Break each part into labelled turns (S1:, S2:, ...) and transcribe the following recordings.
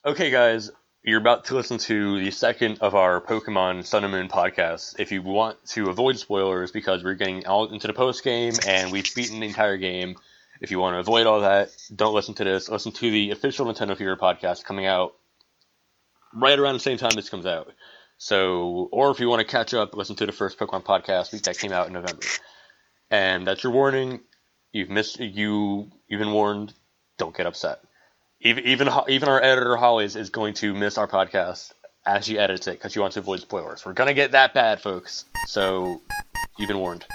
S1: Okay, guys, you're about to listen to the second of our Pokemon Sun and Moon podcasts. If you want to avoid spoilers, because we're getting out into the post game and we've beaten the entire game, if you want to avoid all that, don't listen to this. Listen to the official Nintendo Fever podcast coming out right around the same time this comes out. So, or if you want to catch up, listen to the first Pokemon podcast that came out in November. And that's your warning. You've been warned. Don't get upset. Even our editor Holly is going to miss our podcast as she edits it because she wants to avoid spoilers. We're gonna get that bad, folks. So you've been warned.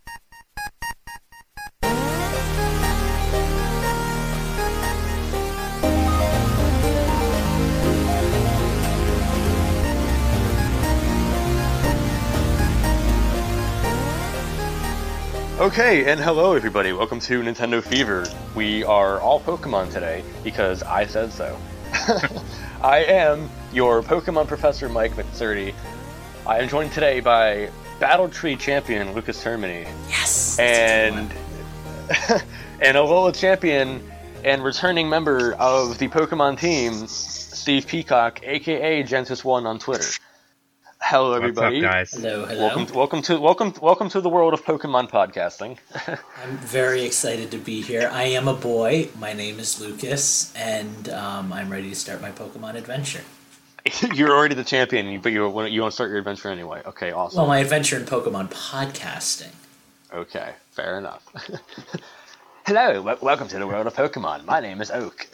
S1: Okay, and hello everybody. Welcome to Nintendo Fever. We are all Pokemon today because I said so. I am your Pokemon professor, Mike McSturdy. I am joined today by Battle Tree champion Lucas Termini.
S2: Yes.
S1: And Alola champion and returning member of the Pokemon team, Steve Peacock, aka Gentis1 on Twitter. Hello, everybody.
S3: What's up,
S2: Hello, hello.
S1: Welcome to the world of Pokemon podcasting.
S2: I'm very excited to be here. I am a boy. My name is Lucas, and I'm ready to start my Pokemon adventure.
S1: You're already the champion, but you want to start your adventure anyway. Okay, awesome.
S2: Well, my adventure in Pokemon podcasting.
S1: Okay, fair enough. Hello, welcome to the world of Pokemon. My name is Oak.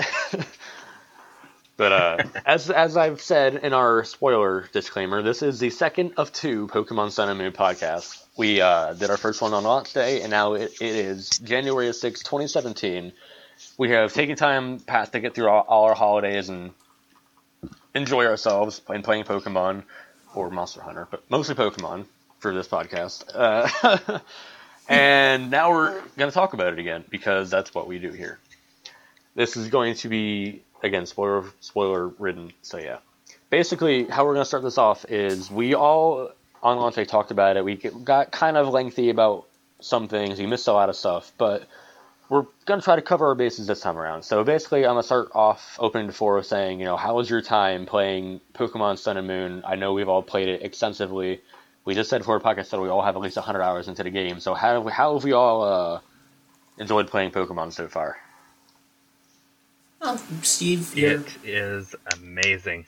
S1: But as I've said in our spoiler disclaimer, this is the second of two Pokemon Sun and Moon podcasts. We did our first one on launch day, and now it is January 6, 2017. We have taken time past to get through all our holidays and enjoy ourselves playing Pokemon or Monster Hunter, but mostly Pokemon for this podcast. And now we're going to talk about it again, because that's what we do here. This is going to be, again, spoiler-ridden, so yeah. Basically, how we're going to start this off is we all, on launch day, talked about it. We got kind of lengthy about some things. We missed a lot of stuff, but we're going to try to cover our bases this time around. So basically, I'm going to start off opening the floor saying, how was your time playing Pokemon Sun and Moon? I know we've all played it extensively. We just said before the podcast that we all have at least 100 hours into the game. So how have we all enjoyed playing Pokemon so far?
S2: Well, Steve,
S3: It is amazing.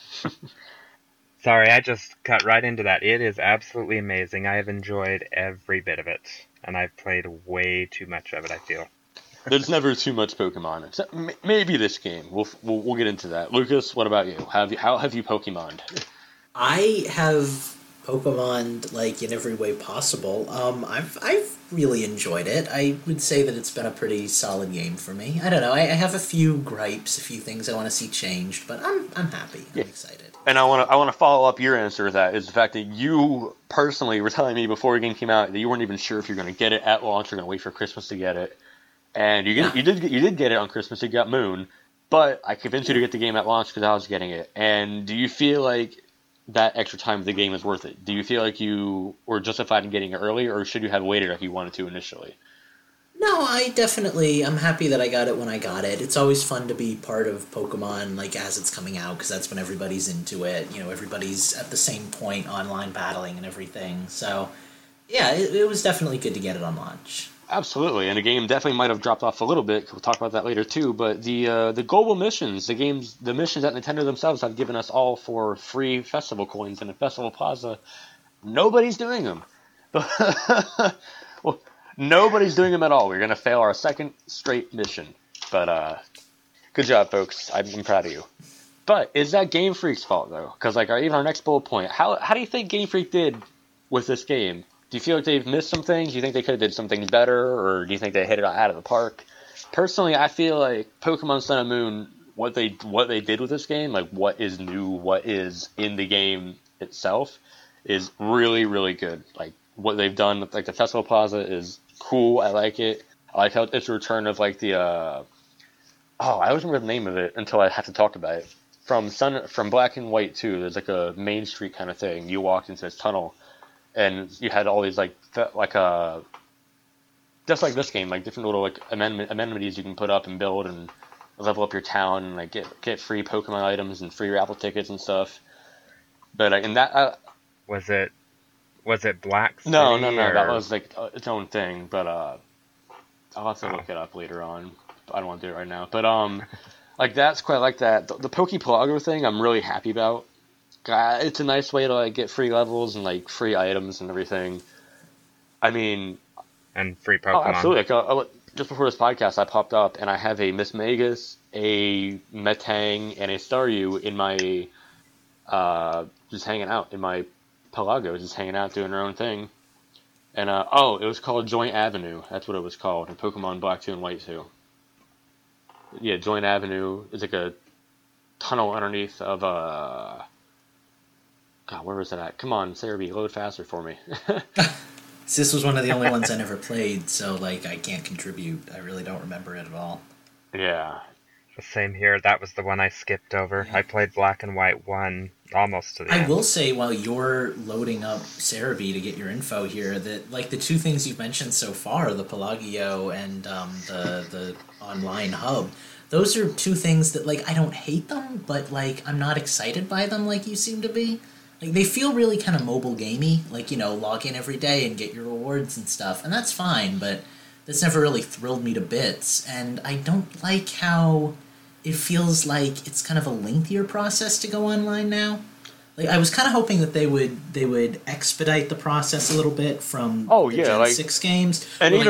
S3: Sorry, I just cut right into that. It is absolutely amazing. I have enjoyed every bit of it, and I've played way too much of it, I feel.
S1: There's never too much Pokemon, except maybe this game. We'll get into that. Lucas, what about you? How have you Pokemoned?
S2: I have Pokemon like in every way possible. I've really enjoyed it. I would say that it's been a pretty solid game for me. I don't know. I have a few gripes, a few things I want to see changed, but I'm happy. I'm excited.
S1: And I want to follow up your answer to that is the fact that you personally were telling me before the game came out that you weren't even sure if you're going to get it at launch or going to wait for Christmas to get it. And you did get it on Christmas. You got Moon, but I convinced you to get the game at launch because I was getting it. And do you feel like that extra time of the game is worth it? Do you feel like you were justified in getting it early, or should you have waited if you wanted to initially?
S2: No, I'm happy that I got it when I got it. It's always fun to be part of Pokemon, like, as it's coming out, because that's when everybody's into it. Everybody's at the same point, online battling and everything. So, yeah, it was definitely good to get it on launch.
S1: Absolutely, and the game definitely might have dropped off a little bit. We'll talk about that later too. But the global missions, the missions that Nintendo themselves have given us all for free festival coins in the Festival Plaza, nobody's doing them. Well, nobody's doing them at all. We're gonna fail our second straight mission. But good job, folks. I'm proud of you. But is that Game Freak's fault though? Because even our next bullet point, how do you think Game Freak did with this game? Do you feel like they've missed some things? Do you think they could have did some things better? Or do you think they hit it out of the park? Personally, I feel like Pokemon Sun and Moon, what they did with this game, like what is new, what is in the game itself, is really, really good. Like what they've done with the Festival Plaza is cool. I like it. I like how it's a return of the I always remember the name of it until I had to talk about it. From Black and White 2, there's a main street kind of thing. You walked into this tunnel. And you had all these just like this game, different little amenities you can put up and build, and level up your town and like get free Pokemon items and free raffle tickets and stuff. But in that
S3: Was it Black City?
S1: no,
S3: or...
S1: that was like its own thing. But I'll have to look it up later on. I don't want to do it right now. But like that's quite like that. The Pokepelago thing, I'm really happy about. It's a nice way to like get free levels and like free items and everything. I mean,
S3: and free Pokemon.
S1: Oh, absolutely. Like, just before this podcast, I popped up and I have a Miss Magus, a Metang, and a Staryu in my just hanging out in my Pelago, just hanging out doing their own thing. And it was called Joint Avenue. That's what it was called in Pokemon Black 2 and White 2. Yeah, Joint Avenue is like a tunnel underneath of God, where was it at? Come on, Cerebi, load faster for me.
S2: This was one of the only ones I never played, so like I can't contribute. I really don't remember it at all.
S1: Yeah.
S3: Same here. That was the one I skipped over. Yeah. I played Black and White 1 almost to the end.
S2: I will say, while you're loading up Cerebi to get your info here, that like the two things you've mentioned so far, the Pelagio and the online hub, those are two things that like I don't hate them, but like I'm not excited by them like you seem to be. Like, they feel really kind of mobile gamey, like, you know, log in every day and get your rewards and stuff, and that's fine, but that's never really thrilled me to bits, and I don't like how it feels like it's kind of a lengthier process to go online now. Like, I was kind of hoping that they would expedite the process a little bit from Gen 6 games.
S1: And even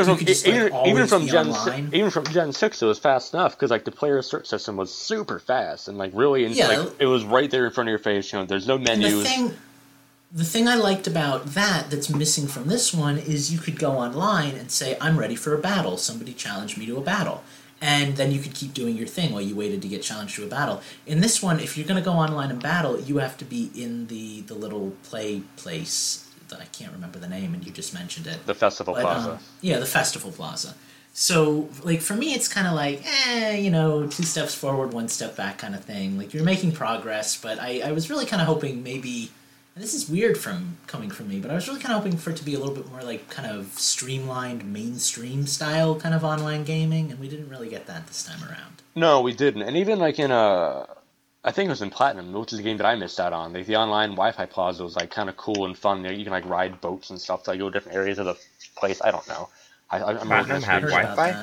S2: from
S1: from Gen 6, it was fast enough because like the player search system was super fast and like really, like it was right there in front of your face. You know, there's no menus.
S2: The thing I liked about that's missing from this one is you could go online and say, "I'm ready for a battle. Somebody challenged me to a battle." And then you could keep doing your thing while you waited to get challenged to a battle. In this one, if you're going to go online and battle, you have to be in the little play place that I can't remember the name, and you just mentioned it.
S1: The Festival Plaza.
S2: Yeah, the Festival Plaza. So, like, for me, it's kind of like, 2 steps forward, 1 step back kind of thing. Like, you're making progress, but I was really kind of hoping maybe... And this is weird coming from me, but I was really kind of hoping for it to be a little bit more like kind of streamlined, mainstream style kind of online gaming, and we didn't really get that this time around.
S1: No, we didn't. And even like in I think it was in Platinum, which is a game that I missed out on. Like the online Wi-Fi plaza was like kind of cool and fun. You can like ride boats and stuff to like go to different areas of the place. I don't know. I'm
S3: Platinum had Wi-Fi?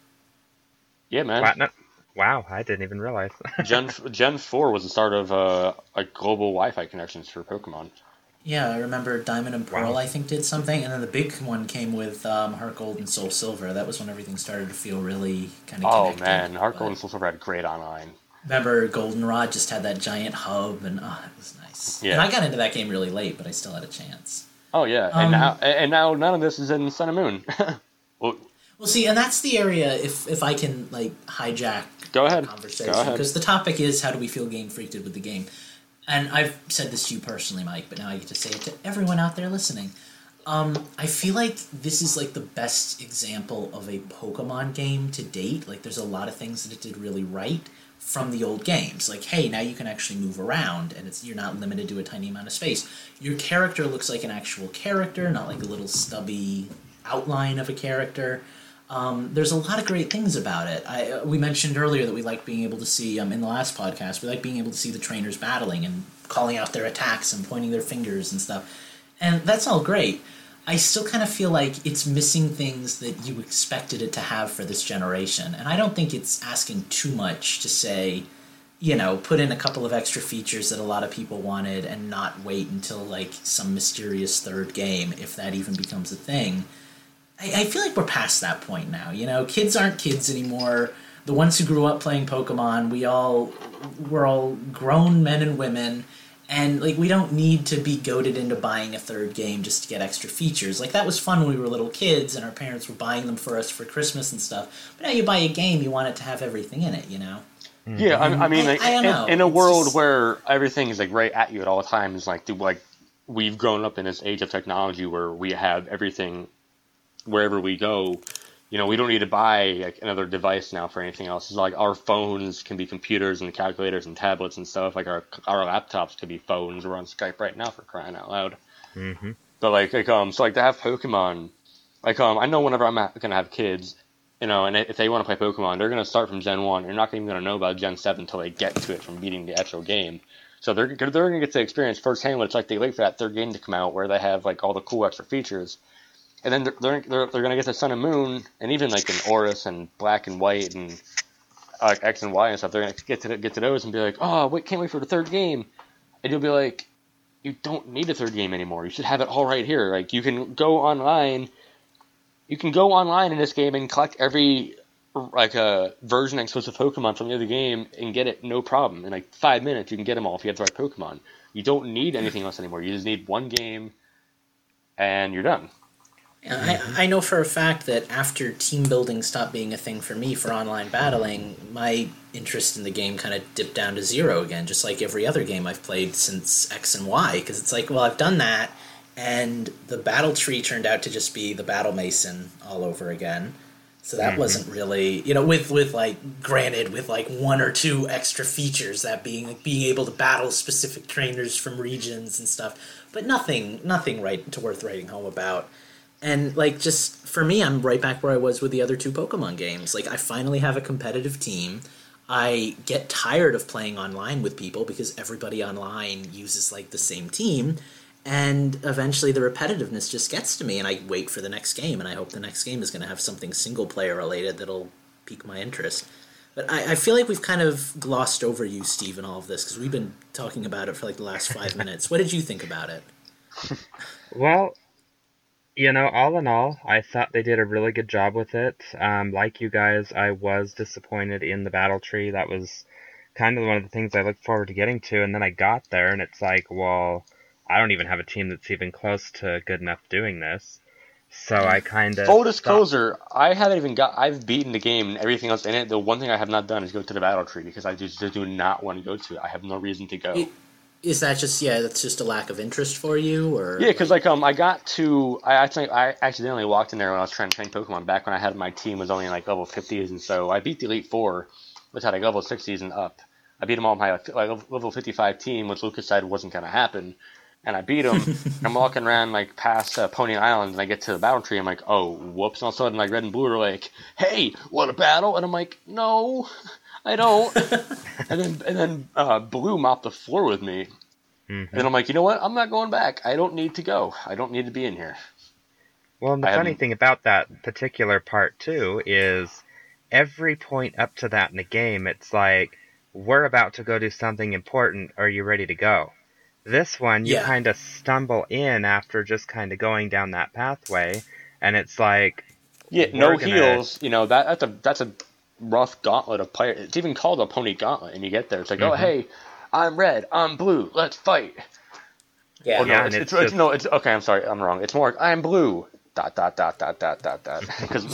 S1: Yeah, man.
S3: Platinum? Wow, I didn't even realize.
S1: Gen 4 was the start of like global Wi-Fi connections for Pokemon.
S2: Yeah, I remember Diamond and Pearl, I think, did something, and then the big one came with Heart Gold and Soul Silver. That was when everything started to feel really kind of connected.
S1: Oh, man, Heart Gold and Soul Silver had great online.
S2: Remember Goldenrod just had that giant hub, and it was nice. Yeah. And I got into that game really late, but I still had a chance.
S1: Oh, yeah, and now none of this is in Sun and Moon.
S2: Well, see, and that's the area, if I can, like, hijack
S1: the
S2: conversation. Because the topic is, how do we feel game freaked with the game? And I've said this to you personally, Mike, but now I get to say it to everyone out there listening. I feel like this is, like, the best example of a Pokemon game to date. Like, there's a lot of things that it did really right from the old games. Like, hey, now you can actually move around, and you're not limited to a tiny amount of space. Your character looks like an actual character, not like a little stubby outline of a character. There's a lot of great things about it. We mentioned earlier that we like being able to see, in the last podcast, we like being able to see the trainers battling and calling out their attacks and pointing their fingers and stuff. And that's all great. I still kind of feel like it's missing things that you expected it to have for this generation. And I don't think it's asking too much to say, put in a couple of extra features that a lot of people wanted and not wait until, like, some mysterious third game, if that even becomes a thing. I feel like we're past that point now, Kids aren't kids anymore. The ones who grew up playing Pokemon, we're all grown men and women, and, like, we don't need to be goaded into buying a third game just to get extra features. Like, that was fun when we were little kids and our parents were buying them for us for Christmas and stuff. But now you buy a game, you want it to have everything in it,
S1: Mm-hmm. Yeah, I mean, I don't know. In a world where everything is, like, right at you at all times, like, we've grown up in this age of technology where we have everything wherever we go, we don't need to buy like another device now for anything else. It's like our phones can be computers and calculators and tablets and stuff. Like our laptops could be phones. We're on Skype right now, for crying out loud.
S3: Mm-hmm.
S1: But so to have Pokemon, I know whenever I'm gonna have kids, and if they want to play Pokemon, they're going to start from Gen 1. You're not even going to know about Gen 7 until they get to it from beating the actual game. So they're going to get to experience firsthand what it's like. They wait for that third game to come out where they have like all the cool extra features. And then they're going to get to Sun and Moon, and even like in Oris and Black and White and X and Y and stuff. They're going to get to those and be like, oh, wait, can't wait for the third game. And you'll be like, you don't need a third game anymore. You should have it all right here. Like, you can go online. You can go online in this game and collect every version exclusive Pokemon from the other game and get it no problem. In like 5 minutes, you can get them all if you have the right Pokemon. You don't need anything else anymore. You just need one game, and you're done.
S2: I know for a fact that after team building stopped being a thing for me for online battling, my interest in the game kind of dipped down to zero again, just like every other game I've played since X and Y, because it's like, well, I've done that, and the battle tree turned out to just be the Battle Mason all over again. So that wasn't really, with granted, with like one or two extra features, that being able to battle specific trainers from regions and stuff, but nothing worth writing home about. And, like, just, for me, I'm right back where I was with the other two Pokemon games. Like, I finally have a competitive team. I get tired of playing online with people because everybody online uses, like, the same team. And eventually the repetitiveness just gets to me, and I wait for the next game, and I hope the next game is going to have something single-player related that'll pique my interest. But I feel like we've kind of glossed over you, Steve, in all of this, because we've been talking about it for, like, the last 5 minutes. What did you think about it?
S3: Well, all in all, I thought they did a really good job with it. Like you guys, I was disappointed in the battle tree. That was kind of one of the things I looked forward to getting to, and then I got there, and it's like, well, I don't even have a team that's even close to good enough doing this. So I kind of...
S1: Full disclosure, I've beaten the game and everything else in it. The one thing I have not done is go to the battle tree, because I just do not want to go to it. I have no reason to go.
S2: Is that just that's just a lack of interest for you, or?
S1: Yeah, because I accidentally walked in there when I was trying to train Pokemon back when I had my team was only in like level 50s, and so I beat the Elite Four, which had like level 60s and up. I beat them all in my level 55 team, which Lucas said wasn't going to happen, and I beat them. I'm walking around like past Pony Island, and I get to the battle tree. I'm like, oh, whoops! And all of a sudden, like Red and Blue are like, hey, want a battle? And I'm like, no. I don't. and then Blue mopped the floor with me. Mm-hmm. And I'm like, you know what? I'm not going back. I don't need to go. I don't need to be in here.
S3: Well, and the funny thing about that particular part, too, is every point up to that in the game, it's like, we're about to go do something important. Are you ready to go? This one, you kind of stumble in after just kind of going down that pathway, and it's like...
S1: Yeah, no heals. That's a rough gauntlet of players. It's even called a pony gauntlet, and you get there. It's like, oh, hey, I'm red, I'm blue, let's fight.
S2: Yeah,
S1: no, it's okay, I'm sorry, I'm wrong. It's more like, I'm blue, ... Because...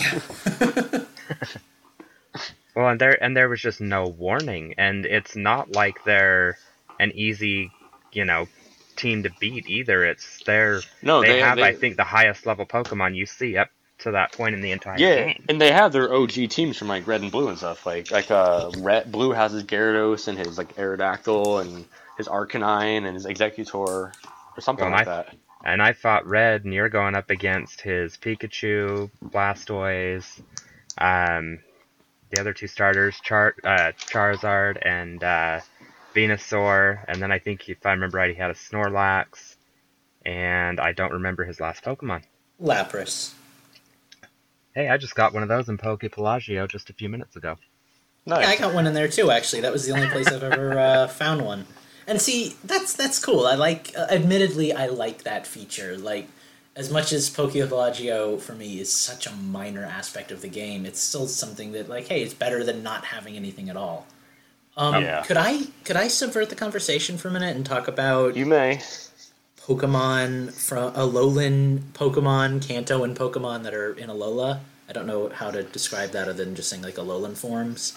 S3: Well, and there was just no warning, and it's not like they're an easy, team to beat either. It's they have, I think, the highest level Pokemon you see up to that point in the entire game.
S1: Yeah, and they have their OG teams from like Red and Blue and stuff. Blue has his Gyarados and his like Aerodactyl and his Arcanine and his Executor or something like that.
S3: And I fought Red, and you're going up against his Pikachu, Blastoise, the other two starters, Charizard and Venusaur, and then I think, if I remember right, he had a Snorlax, and I don't remember his last Pokemon.
S2: Lapras.
S3: Hey, I just got one of those in Poke Pelagio just a few minutes ago.
S2: Nice. Yeah, I got one in there too, actually. That was the only place I've ever found one. And see, that's cool. I like, admittedly, I like that feature. Like, as much as Poke Pelagio, for me, is such a minor aspect of the game, it's still something that, like, hey, it's better than not having anything at all. Could I subvert the conversation for a minute and talk about...
S1: You may.
S2: Pokemon from Alolan Pokemon, Kanto, and Pokemon that are in Alola. I don't know how to describe that other than just saying like Alolan forms.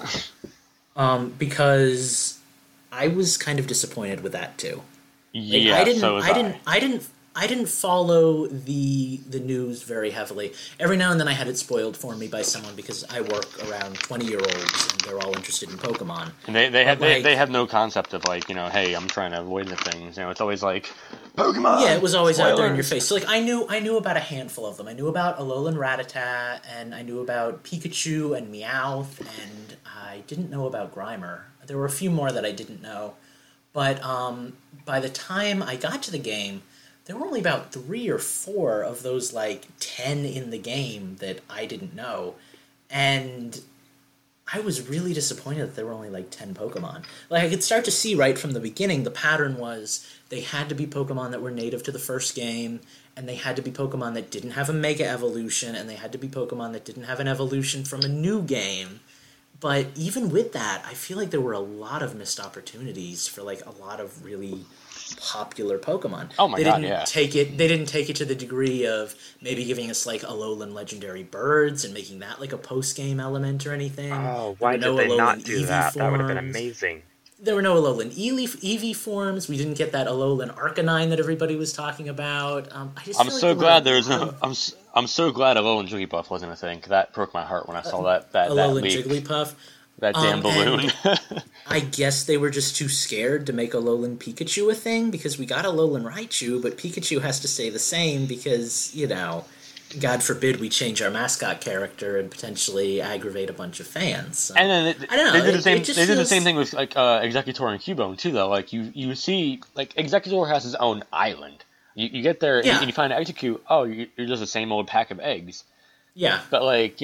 S2: Because I was kind of disappointed with that too.
S1: Yeah,
S2: I didn't follow the news very heavily. Every now and then I had it spoiled for me by someone because I work around 20-year-olds and they're all interested in Pokemon.
S1: And they have no concept of like, hey, I'm trying to avoid the things. It's always like, Pokemon.
S2: Yeah, it was always out there in your
S1: Spoilers.
S2: face. So like I knew about a handful of them. I knew about Alolan Rattata, and I knew about Pikachu and Meowth, and I didn't know about Grimer. There were a few more that I didn't know, but by the time I got to the game, there were only about 3 or 4 of those like 10 in the game that I didn't know, and I was really disappointed that there were only like 10 Pokemon. Like I could start to see right from the beginning the pattern was they had to be Pokemon that were native to the first game, and they had to be Pokemon that didn't have a Mega Evolution, and they had to be Pokemon that didn't have an evolution from a new game. But even with that, I feel like there were a lot of missed opportunities for like a lot of really popular Pokemon.
S1: Oh my
S2: they
S1: God,
S2: didn't
S1: yeah.
S2: They didn't take it to the degree of maybe giving us like Alolan Legendary Birds and making that like a post game element or anything.
S3: Oh,
S2: There
S3: why
S2: were no
S3: did they not
S2: Alolan
S3: do
S2: Eevee
S3: that? That would have been
S2: forms.
S3: amazing.
S2: There were no Alolan Eevee forms. We didn't get that Alolan Arcanine that everybody was talking about. I just
S1: I'm
S2: feel like
S1: so
S2: there
S1: glad
S2: were a
S1: there's
S2: lot
S1: no.
S2: of
S1: I'm so glad Alolan Jigglypuff wasn't a thing. 'Cause that broke my heart when I saw that
S2: Alolan
S1: leak.
S2: Jigglypuff.
S1: That damn balloon.
S2: I guess they were just too scared to make Alolan Pikachu a thing because we got Alolan Raichu, but Pikachu has to stay the same because, you know, God forbid we change our mascot character and potentially aggravate a bunch of fans. So,
S1: And then
S2: I don't know.
S1: they did the
S2: it
S1: same.
S2: just
S1: They did the
S2: feels-
S1: same thing with like Executor and Cubone too, though. Like you see, like Executor has his own island. You get there
S2: Yeah.
S1: and you find Execute. Oh, you're just the same old pack of eggs.
S2: Yeah.
S1: But like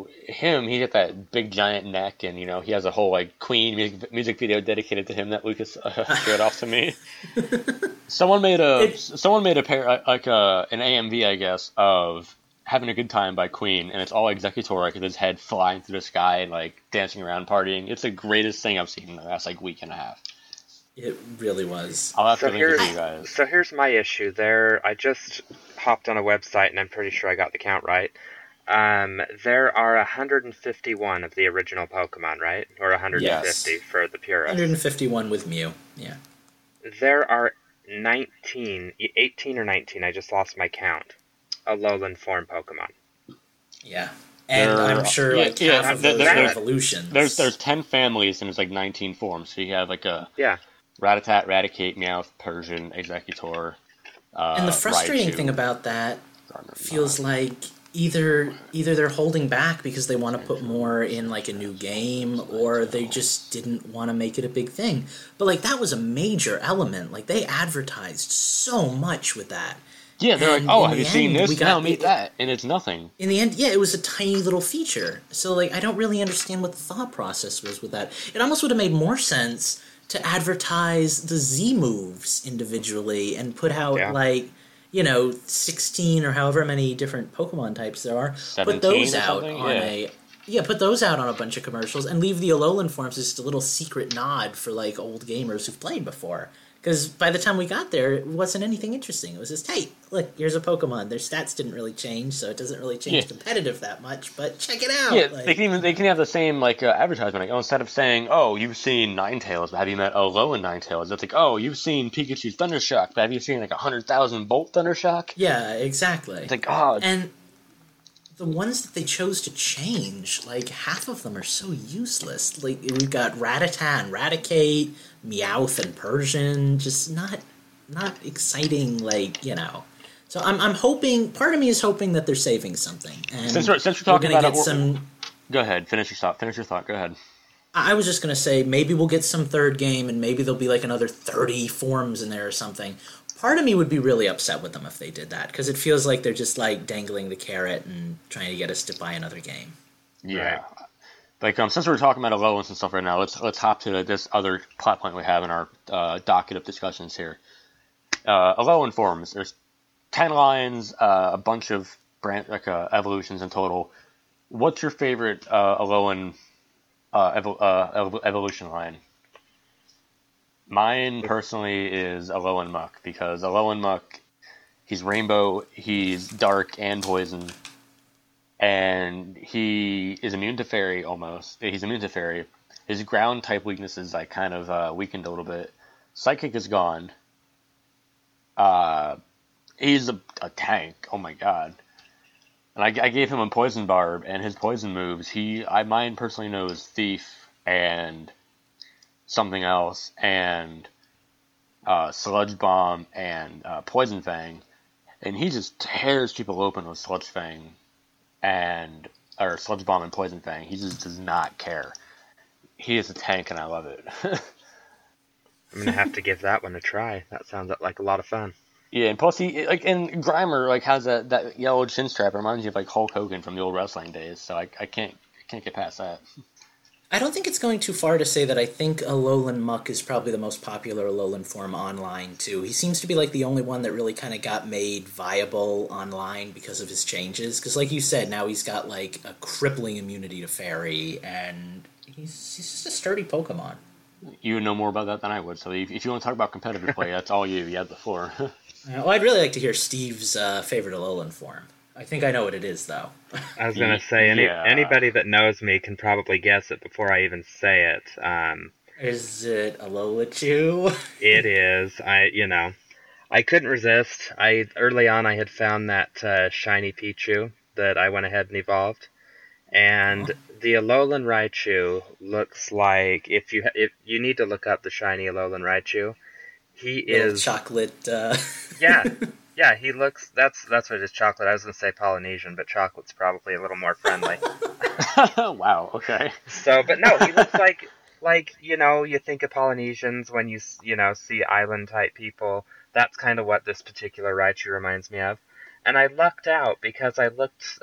S1: he got that big giant neck, and he has a whole like Queen music video dedicated to him that Lucas showed off to me. Someone made a pair like an AMV, I guess, of Having a Good Time by Queen, and it's all Executor like with his head flying through the sky and like dancing around partying. It's the greatest thing I've seen in the last like week and a half.
S2: It really was.
S1: I'll have to
S3: So
S1: link it to you guys.
S3: So here's my issue. I just hopped on a website, and I'm pretty sure I got the count right. There are 151 of the original Pokemon, right? Or 150
S2: Yes.
S3: for the purists.
S2: 151 with Mew. Yeah.
S3: There are 18 or 19, I just lost my count, Alolan form Pokemon.
S2: Yeah. And I'm sure like half of those are evolutions.
S1: There's 10 families and there's like 19 forms. So you have like a
S3: Yeah.
S1: Rattata, Raticate, Meowth, Persian, Executor.
S2: And the frustrating
S1: Raichu,
S2: thing about that
S1: Gardevoir.
S2: feels like either they're holding back because they want to put more in like a new game, or they just didn't want to make it a big thing. But like that was a major element. Like they advertised so much with that.
S1: Yeah, they're
S2: And
S1: like, oh,
S2: in
S1: have
S2: the
S1: you seen
S2: end,
S1: this?
S2: we got-
S1: Now meet that. And it's nothing.
S2: In the end, yeah, it was a tiny little feature. So like I don't really understand what the thought process was with that. It almost would have made more sense to advertise the Z moves individually and put out
S3: Yeah.
S2: 16 or however many different Pokemon types there are.
S1: 17
S2: Put those
S1: or
S2: out
S1: something?
S2: on
S1: Yeah.
S2: put those out on a bunch of commercials and leave the Alolan forms as just a little secret nod for like old gamers who've played before. Because by the time we got there, it wasn't anything interesting. It was just, hey, look, here's a Pokemon. Their stats didn't really change, so it doesn't really change competitive that much. But check it out.
S1: Yeah,
S2: Like,
S1: they can have the same like advertisement. Like, instead of saying, "Oh, you've seen Ninetales, but have you met Alolan Ninetales?" It's like, "Oh, you've seen Pikachu's Thundershock, but have you seen like 100,000 Bolt Thundershock?"
S2: yeah, exactly.
S1: It's like, oh,
S2: And the ones that they chose to change, like half of them are so useless. Like we've got Rattata and Raticate, Meowth and Persian, just not exciting. So I'm hoping. Part of me is hoping that they're saving something. And
S1: since we're talking
S2: gonna
S1: about
S2: get
S1: it,
S2: some.
S1: go ahead, finish your thought. Finish your thought. Go ahead.
S2: I was just gonna say maybe we'll get some third game, and maybe there'll be like another 30 forms in there or something. Part of me would be really upset with them if they did that, because it feels like they're just like dangling the carrot and trying to get us to buy another game.
S1: Yeah. Like since we're talking about Alolans and stuff right now, let's hop to this other plot point we have in our docket of discussions here. Alolan forms. There's 10 lines, a bunch of evolutions in total. What's your favorite Alolan evolution line? Mine personally is Alolan Muck, because Alolan Muck, he's rainbow, he's dark and poison, and he is immune to fairy almost. He's immune to fairy. His ground type weaknesses I kind of weakened a little bit. Psychic is gone. He's a tank. Oh my god. And I gave him a poison barb, and his poison moves. Mine personally knows Thief and something else, and Sludge Bomb, and Poison Fang, and he just tears people open with Sludge Fang or Sludge Bomb and Poison Fang. He just does not care. He is a tank, and I love it.
S3: I'm gonna have to give that one a try. That sounds like a lot of fun.
S1: Yeah, and plus and Grimer has that yellow chin strap. It reminds me of Hulk Hogan from the old wrestling days. So I can't get past that.
S2: I don't think it's going too far to say that I think Alolan Muck is probably the most popular Alolan form online, too. He seems to be the only one that really kind of got made viable online because of his changes. Because like you said, now he's got a crippling immunity to Fairy, and he's just a sturdy Pokemon.
S1: You know more about that than I would, so if you want to talk about competitive play, that's all you. You had the floor.
S2: Well, I'd really like to hear Steve's favorite Alolan form. I think I know what it is, though.
S3: I was going to say, anybody that knows me can probably guess it before I even say it.
S2: Is it Alola-Chew?
S3: It is. I couldn't resist. Early on, I had found that shiny Pichu that I went ahead and evolved. And the Alolan Raichu looks like, if you need to look up the shiny Alolan Raichu, he is
S2: chocolate.
S3: Yeah, he looks. That's what it is. Chocolate. I was gonna say Polynesian, but chocolate's probably a little more friendly.
S1: Wow. Okay.
S3: So, but no, he looks like you think of Polynesians when you see island type people. That's kind of what this particular Raichu reminds me of. And I lucked out because I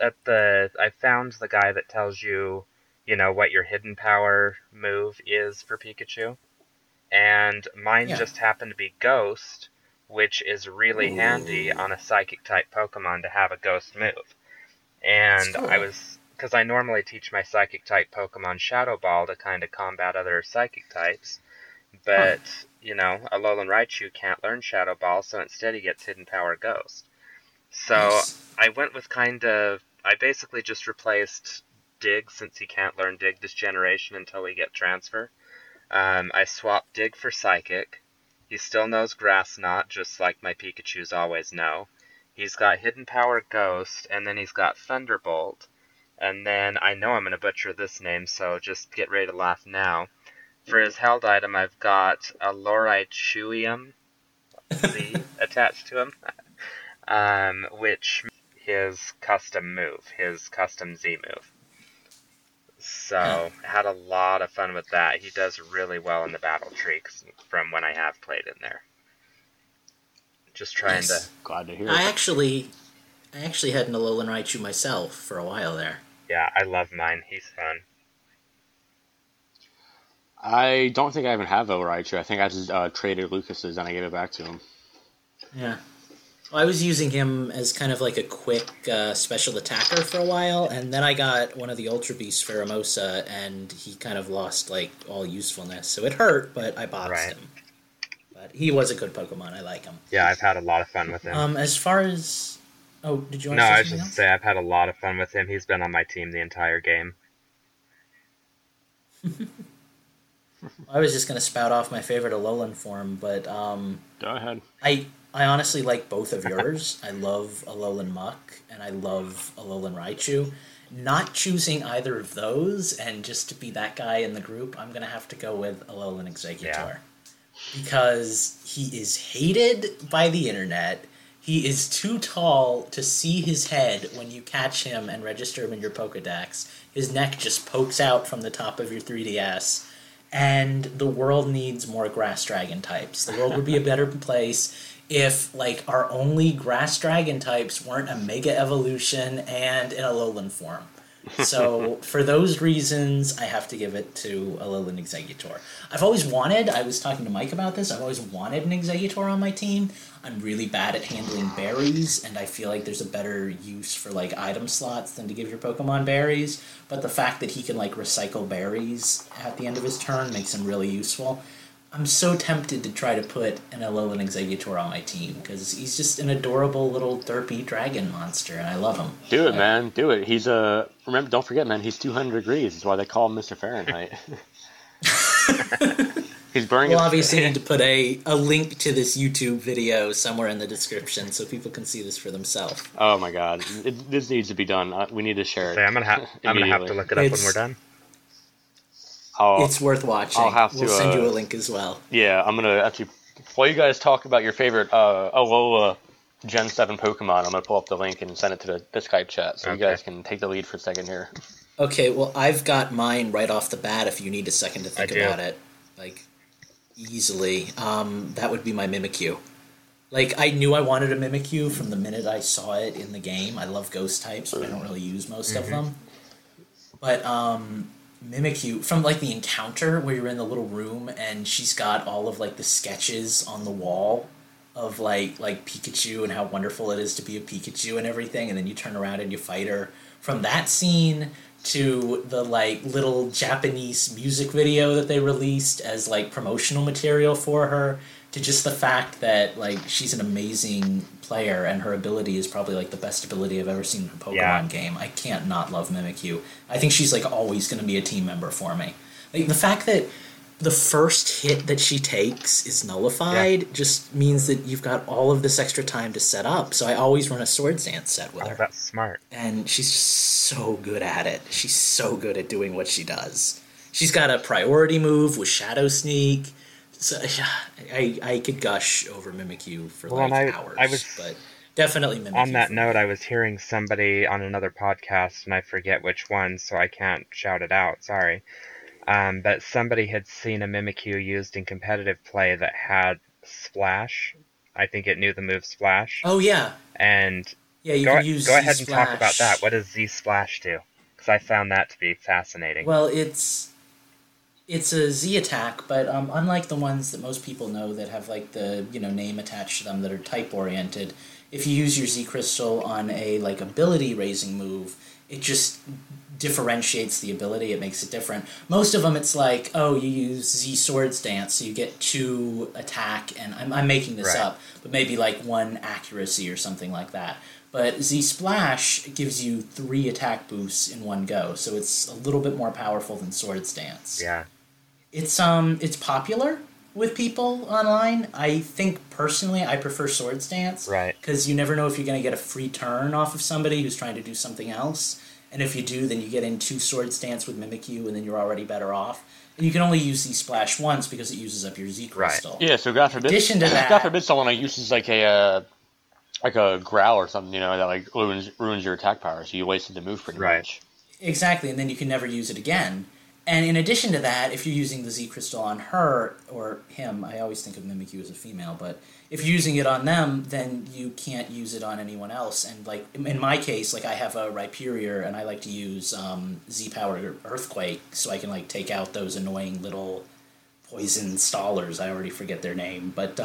S3: found the guy that tells you, what your hidden power move is for Pikachu. And mine just happened to be Ghost, which is really handy on a Psychic-type Pokemon to have a Ghost move. And because I normally teach my Psychic-type Pokemon Shadow Ball to kind of combat other Psychic types, but, Alolan Raichu can't learn Shadow Ball, so instead he gets Hidden Power Ghost. So I went with I basically just replaced Dig, since he can't learn Dig this generation until we get Transfer. I swapped Dig for Psychic. He still knows Grass Knot, just like my Pikachus always know. He's got Hidden Power Ghost, and then he's got Thunderbolt. And then, I know I'm going to butcher this name, so just get ready to laugh now. For his held item, I've got a Lorichewium Z attached to him, which his custom move, his custom Z move. So, had a lot of fun with that. He does really well in the battle tree from when I have played in there. Just trying to...
S1: Glad to hear it.
S2: I actually had an Alolan Raichu myself for a while there.
S3: Yeah, I love mine. He's fun.
S1: I don't think I even have a Raichu. I think I just traded Lucas's and I gave it back to him.
S2: Yeah. Well, I was using him as kind of like a quick special attacker for a while, and then I got one of the Ultra Beasts, Pheromosa, and he kind of lost all usefulness. So it hurt, but I boxed him. But he was a good Pokemon. I like him.
S3: Yeah, I've had a lot of fun with him.
S2: As far as... Oh, did you want
S3: to say something else? No, I was just
S2: else?
S3: to say I've had a lot of fun with him. He's been on my team the entire game.
S2: I was just going to spout off my favorite Alolan form, but...
S1: Go ahead.
S2: I honestly like both of yours. I love Alolan Muck, and I love Alolan Raichu. Not choosing either of those, and just to be that guy in the group, I'm going to have to go with Alolan Exeggutor. Yeah. Because he is hated by the internet. He is too tall to see his head when you catch him and register him in your Pokedex. His neck just pokes out from the top of your 3DS. And the world needs more Grass Dragon types. The world would be a better place if, our only Grass Dragon types weren't a Mega Evolution and in Alolan form. So, for those reasons, I have to give it to Alolan Exeggutor. I was talking to Mike about this, I've always wanted an Exeggutor on my team. I'm really bad at handling berries, and I feel like there's a better use for, item slots than to give your Pokemon berries. But the fact that he can, recycle berries at the end of his turn makes him really useful. I'm so tempted to try to put an Alolan Exeggutor on my team, because he's just an adorable little derpy dragon monster, and I love him.
S1: Do it, man. Do it. He's don't forget, man, he's 200 degrees. That's why they call him Mr. Fahrenheit. He's burning
S2: We'll obviously need to put a link to this YouTube video somewhere in the description so people can see this for themselves.
S1: Oh my god. This needs to be done. We need to share it.
S3: I'm gonna have to look it up when we're done.
S2: It's worth watching.
S1: I'll have to,
S2: we'll send you a link as well.
S1: Yeah, I'm gonna actually, while you guys talk about your favorite Alola Gen 7 Pokemon, I'm gonna pull up the link and send it to the Skype chat, so you guys can take the lead for a second here.
S2: Okay, well, I've got mine right off the bat if you need a second to think about it. Like, easily. That would be my Mimikyu. Like, I knew I wanted a Mimikyu from the minute I saw it in the game. I love ghost types, but I don't really use most of them. But, Mimikyu, from, like, the encounter where you're in the little room and she's got all of, like, the sketches on the wall of, like Pikachu and how wonderful it is to be a Pikachu and everything, and then you turn around and you fight her. From that scene to the, like, little Japanese music video that they released as, like, promotional material for her, to just the fact that, like, she's an amazing player and her ability is probably, like, the best ability I've ever seen in a Pokemon game. I can't not love Mimikyu. I think she's, like, always going to be a team member for me. Like, the fact that the first hit that she takes is nullified just means that you've got all of this extra time to set up. So I always run a Swords Dance set with her.
S3: That's smart.
S2: And she's just so good at it. She's so good at doing what she does. She's got a priority move with Shadow Sneak. So, I could gush over Mimikyu for hours, but definitely Mimikyu.
S3: On that note, I was hearing somebody on another podcast, and I forget which one, so I can't shout it out, sorry. But somebody had seen a Mimikyu used in competitive play that had Splash. I think it knew the move Splash.
S2: Oh, yeah.
S3: And
S2: yeah, you can use
S3: go ahead and talk about that. What does Z-Splash do? Because I found that to be fascinating.
S2: Well, it's a Z attack, but unlike the ones that most people know that have, like, the, name attached to them that are type-oriented, if you use your Z Crystal on a, like, ability-raising move, it just differentiates the ability. It makes it different. Most of them, it's like, oh, you use Z Swords Dance, so you get 2 attack, and I'm making this up, but maybe, like, 1 accuracy or something like that. But Z Splash gives you 3 attack boosts in one go, so it's a little bit more powerful than Swords Dance.
S3: Yeah.
S2: It's popular with people online. I think, personally, I prefer Swords Dance.
S3: Right.
S2: Because you never know if you're going to get a free turn off of somebody who's trying to do something else. And if you do, then you get in 2 Swords Dance with Mimikyu, and then you're already better off. And you can only use Z-Splash once because it uses up your Z-Crystal.
S1: Yeah, so God forbid, God forbid someone uses, like, a growl or something, that, like, ruins your attack power, so you wasted the move pretty much.
S2: Exactly, and then you can never use it again. And in addition to that, if you're using the Z-Crystal on her, or him, I always think of Mimikyu as a female, but if you're using it on them, then you can't use it on anyone else. And, like, in my case, like, I have a Rhyperior, and I like to use Z-Power Earthquake, so I can, like, take out those annoying little poison stallers. I already forget their name. But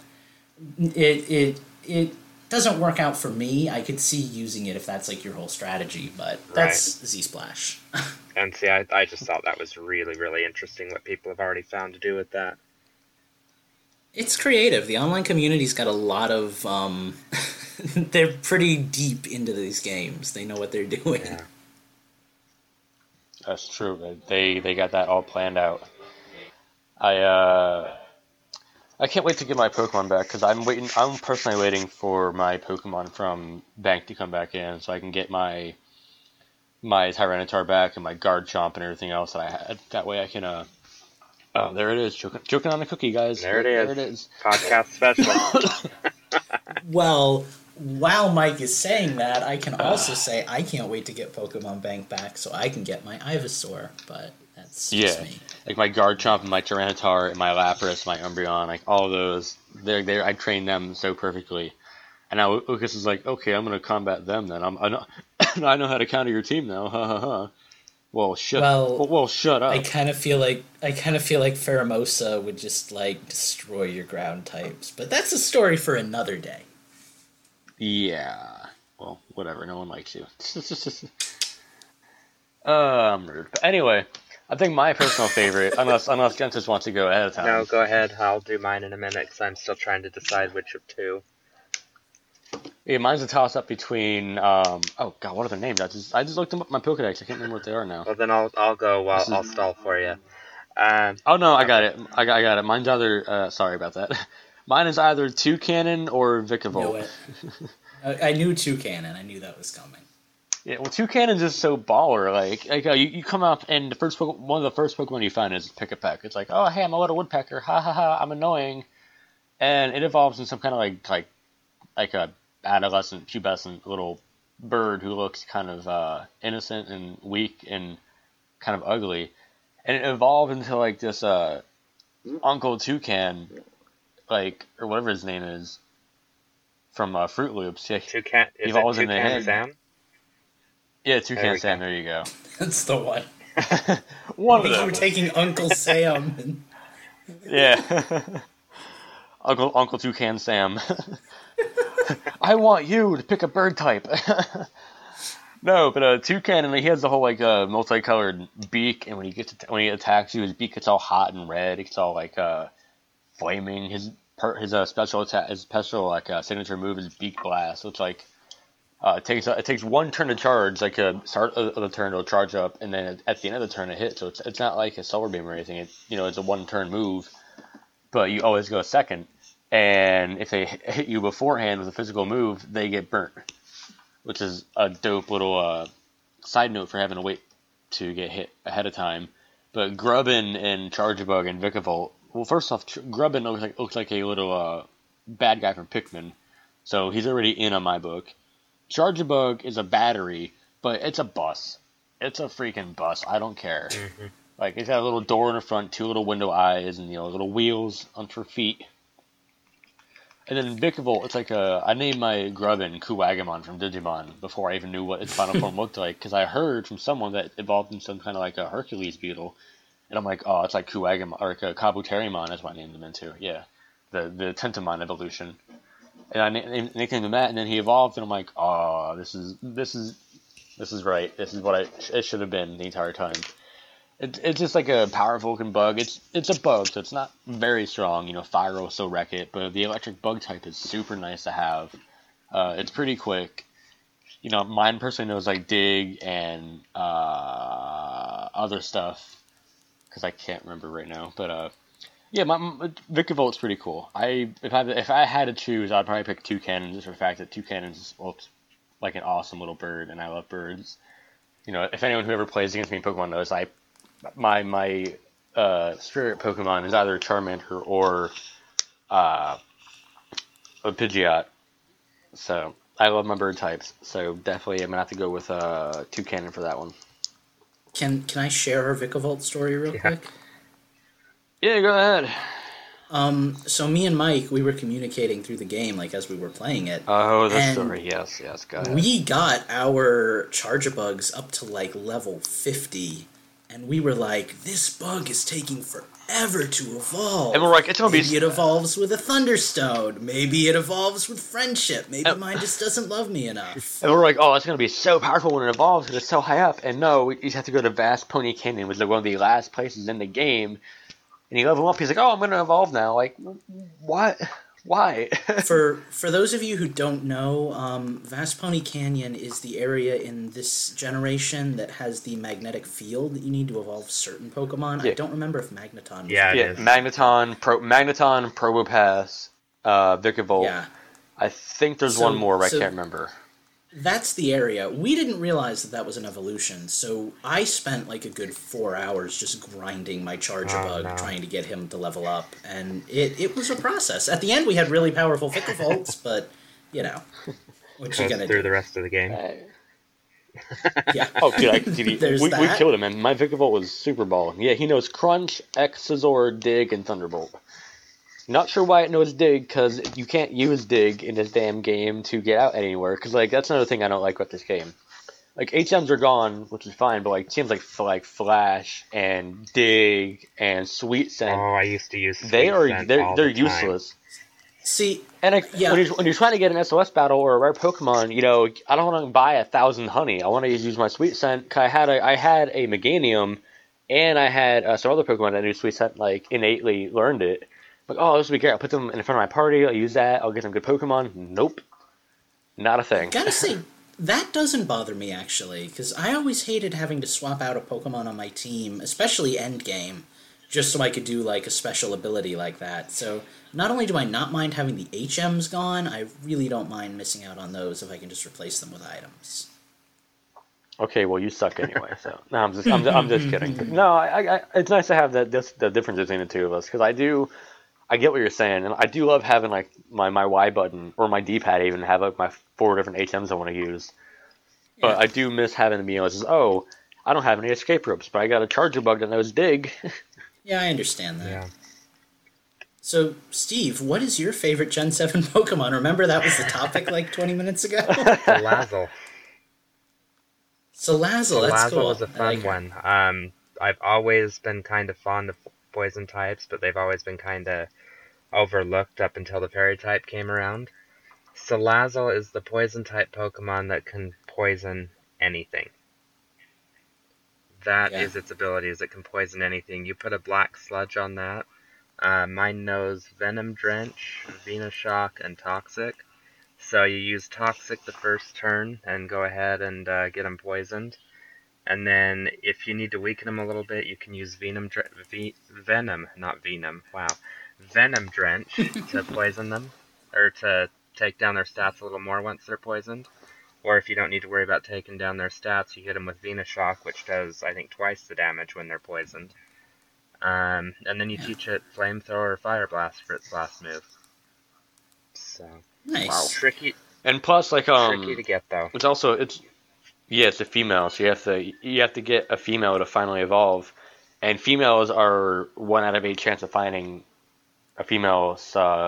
S2: it doesn't work out for me. I could see using it if that's, like, your whole strategy, but that's Z-Splash.
S3: And see, I just thought that was really, really interesting what people have already found to do with that.
S2: It's creative. The online community's got a lot of... they're pretty deep into these games. They know what they're doing. Yeah.
S1: That's true. They got that all planned out. I can't wait to get my Pokemon back, because I'm personally waiting for my Pokemon from Bank to come back in, so I can get my Tyranitar back and my Garchomp and everything else that I had. That way I can, oh, there it is. Choking on the cookie, guys.
S3: There it is. Podcast special.
S2: Well, while Mike is saying that, I can also say I can't wait to get Pokemon Bank back so I can get my Ivysaur, but that's just me.
S1: Like my Garchomp and my Tyranitar and my Lapras, my Umbreon, like all those, I trained them so perfectly. And now Lucas is like, okay, I'm going to combat them then. I know how to counter your team now. Ha ha ha. Well, shut up.
S2: I kind of feel like Pheromosa would just, like, destroy your ground types, but that's a story for another day.
S1: Yeah. Well, whatever. No one likes you. I'm rude. But anyway, I think my personal favorite, unless Gentis wants to go ahead of time.
S3: No, go ahead. I'll do mine in a minute because I'm still trying to decide which of 2.
S1: Yeah, mine's a toss-up between, oh god, what are their names? I just looked them up in my Pokedex, I can't remember what they are now.
S3: Well, then I'll go while I'll stall for you.
S1: Oh no, I got it. I got it. Mine's either, sorry about that. Mine is either Toucannon or Vikavolt.
S2: I knew Toucannon, I knew that was coming.
S1: Yeah, well, Toucannon's just so baller. Like you come up and one of the first Pokemon you find is Pick-a-Peck. It's like, oh hey, I'm a little woodpecker. Ha ha ha! I'm annoying, and it evolves in some kind of like a adolescent, pubescent little bird who looks kind of innocent and weak and kind of ugly, and it evolved into like this Uncle Toucan, like or whatever his name is, from Fruit Loops. Yeah,
S3: Toucan. Is
S1: evolves
S3: it
S1: in the
S3: Toucan
S1: head.
S3: Sam?
S1: Yeah, Toucan Sam. There you go.
S2: That's the one.
S1: One of
S2: You
S1: them.
S2: were taking Uncle Sam. And...
S1: Yeah. Uncle Toucan Sam. I want you to pick a bird type. No, but Toucan, and he has the whole like multicolored beak, and when he attacks you, his beak gets all hot and red. It gets all like flaming. His special attack, his special like signature move is Beak Blast. So it's like it takes one turn to charge, like a start of the turn it'll charge up, and then at the end of the turn it hits. So it's not like a Solar Beam or anything. It's a one turn move, but you always go second. And if they hit you beforehand with a physical move, they get burnt, which is a dope little side note for having to wait to get hit ahead of time. But Grubbin and Charjabug and Vikavolt. Well, first off, Grubbin looks like a little bad guy from Pikmin, so he's already in on my book. Charjabug is a battery, but it's a bus. It's a freaking bus. I don't care. Mm-hmm. Like, it's got a little door in the front, two little window eyes, and little wheels on for feet. And then Vikavolt, it's like I named my Grubbin Kuwagamon from Digimon before I even knew what its final form looked like, because I heard from someone that evolved in some kind of like a Hercules beetle, and I'm like, oh, it's like Kuwagamon, or like a Kabuterimon, that's what I named him into, yeah, the Tentomon evolution. And I nicknamed him that, and then he evolved, and I'm like, oh, this is right, this is what it should have been the entire time. It's just like a powerful looking bug. It's a bug, so it's not very strong. Fire will still wreck it, but the electric bug type is super nice to have. It's pretty quick. Mine personally knows like dig and other stuff because I can't remember right now. But yeah, my Vikavolt's pretty cool. If I had to choose, I'd probably pick Toucan just for the fact that Toucan looks like an awesome little bird, and I love birds. If anyone who ever plays against me in Pokemon knows, my spirit Pokemon is either Charmander or a Pidgeot. So I love my bird types. So definitely I'm gonna have to go with Toucan for that one.
S2: Can I share our Vikavolt story real quick?
S1: Yeah, go ahead.
S2: So me and Mike, we were communicating through the game, like as we were playing it.
S1: Oh, the story. Yes, go ahead.
S2: We got our Charjabugs up to like level 50. And we were like, this bug is taking forever to evolve.
S1: And we're like, it's gonna
S2: Maybe it evolves with a Thunderstone. Maybe it evolves with Friendship. Maybe mine just doesn't love me enough.
S1: And we're like, oh, it's gonna be so powerful when it evolves because it's so high up. And no, you have to go to Vast Pony Canyon, which is like one of the last places in the game. And you level up. He's like, oh, I'm gonna evolve now. Like, what? Why?
S2: For those of you who don't know, Vast Pony Canyon is the area in this generation that has the magnetic field that you need to evolve certain Pokemon. Yeah. I don't remember if Magneton was
S1: Magneton, Probopass, Vikavolt. Yeah. I think there's one more, but I can't remember.
S2: That's the area. We didn't realize that was an evolution, so I spent like a good 4 hours just grinding my Charjabug, trying to get him to level up, and it was a process. At the end, we had really powerful Vikavolts, but, what you gonna do?
S3: Through the rest of the game.
S2: Yeah.
S1: Oh, dude, we killed him, and my Vikavolt was super balling. Yeah, he knows Crunch, X, Scizor, Dig, and Thunderbolt. Not sure why it knows Dig, because you can't use Dig in this damn game to get out anywhere, because, that's another thing I don't like about this game. HMs are gone, which is fine, but, teams like Flash and Dig and Sweet Scent...
S3: Oh, I used to use Sweet Scent
S1: they're useless.
S2: See,
S1: and when you're trying to get an SOS battle or a rare Pokemon, I don't want to buy 1,000 honey. I want to use my Sweet Scent. I had a Meganium, and I had some other Pokemon that knew Sweet Scent, innately learned it. Like, oh, this would be great. I'll put them in front of my party. I'll use that. I'll get some good Pokemon. Nope. Not a thing.
S2: Gotta say, that doesn't bother me, actually, because I always hated having to swap out a Pokemon on my team, especially endgame, just so I could do, a special ability like that. So, not only do I not mind having the HMs gone, I really don't mind missing out on those if I can just replace them with items.
S1: Okay, well you suck anyway. So no, I'm just kidding. No, it's nice to have the difference between the two of us because I get what you're saying, and I do love having like my Y button or my D-pad even have like my 4 different HMs I want to use. But
S2: Yeah.
S1: I do miss having to be able to say, oh, I don't have any escape ropes, but I got a charger bug that knows dig.
S2: Yeah, I understand that.
S3: Yeah.
S2: So, Steve, what is your favorite Gen 7 Pokemon? Remember that was the topic like 20 minutes ago?
S3: Salazzle.
S2: Salazzle, that's
S3: Salazzle
S2: cool.
S3: was a fun one. I've always been kind of fond of poison types, but they've always been kind of overlooked up until the fairy type came around. Salazzle is the poison type Pokemon that can poison anything. That
S2: Yeah.
S3: is its ability, is it can poison anything. You put a black sludge on that. Mine knows Venom Drench, Venoshock, and Toxic. So you use Toxic the first turn and go ahead and get them poisoned. And then if you need to weaken them a little bit, you can use Venom Drench to poison them, or to take down their stats a little more once they're poisoned. Or if you don't need to worry about taking down their stats, you hit them with Venoshock, which does, I think, twice the damage when they're poisoned. And then you teach it Flamethrower or Fire Blast for its last move. So
S2: Nice.
S3: tricky
S1: And plus, like
S3: to get though.
S1: it's a female, so you have to get a female to finally evolve, and females are 1 out of 8 chance of finding a female's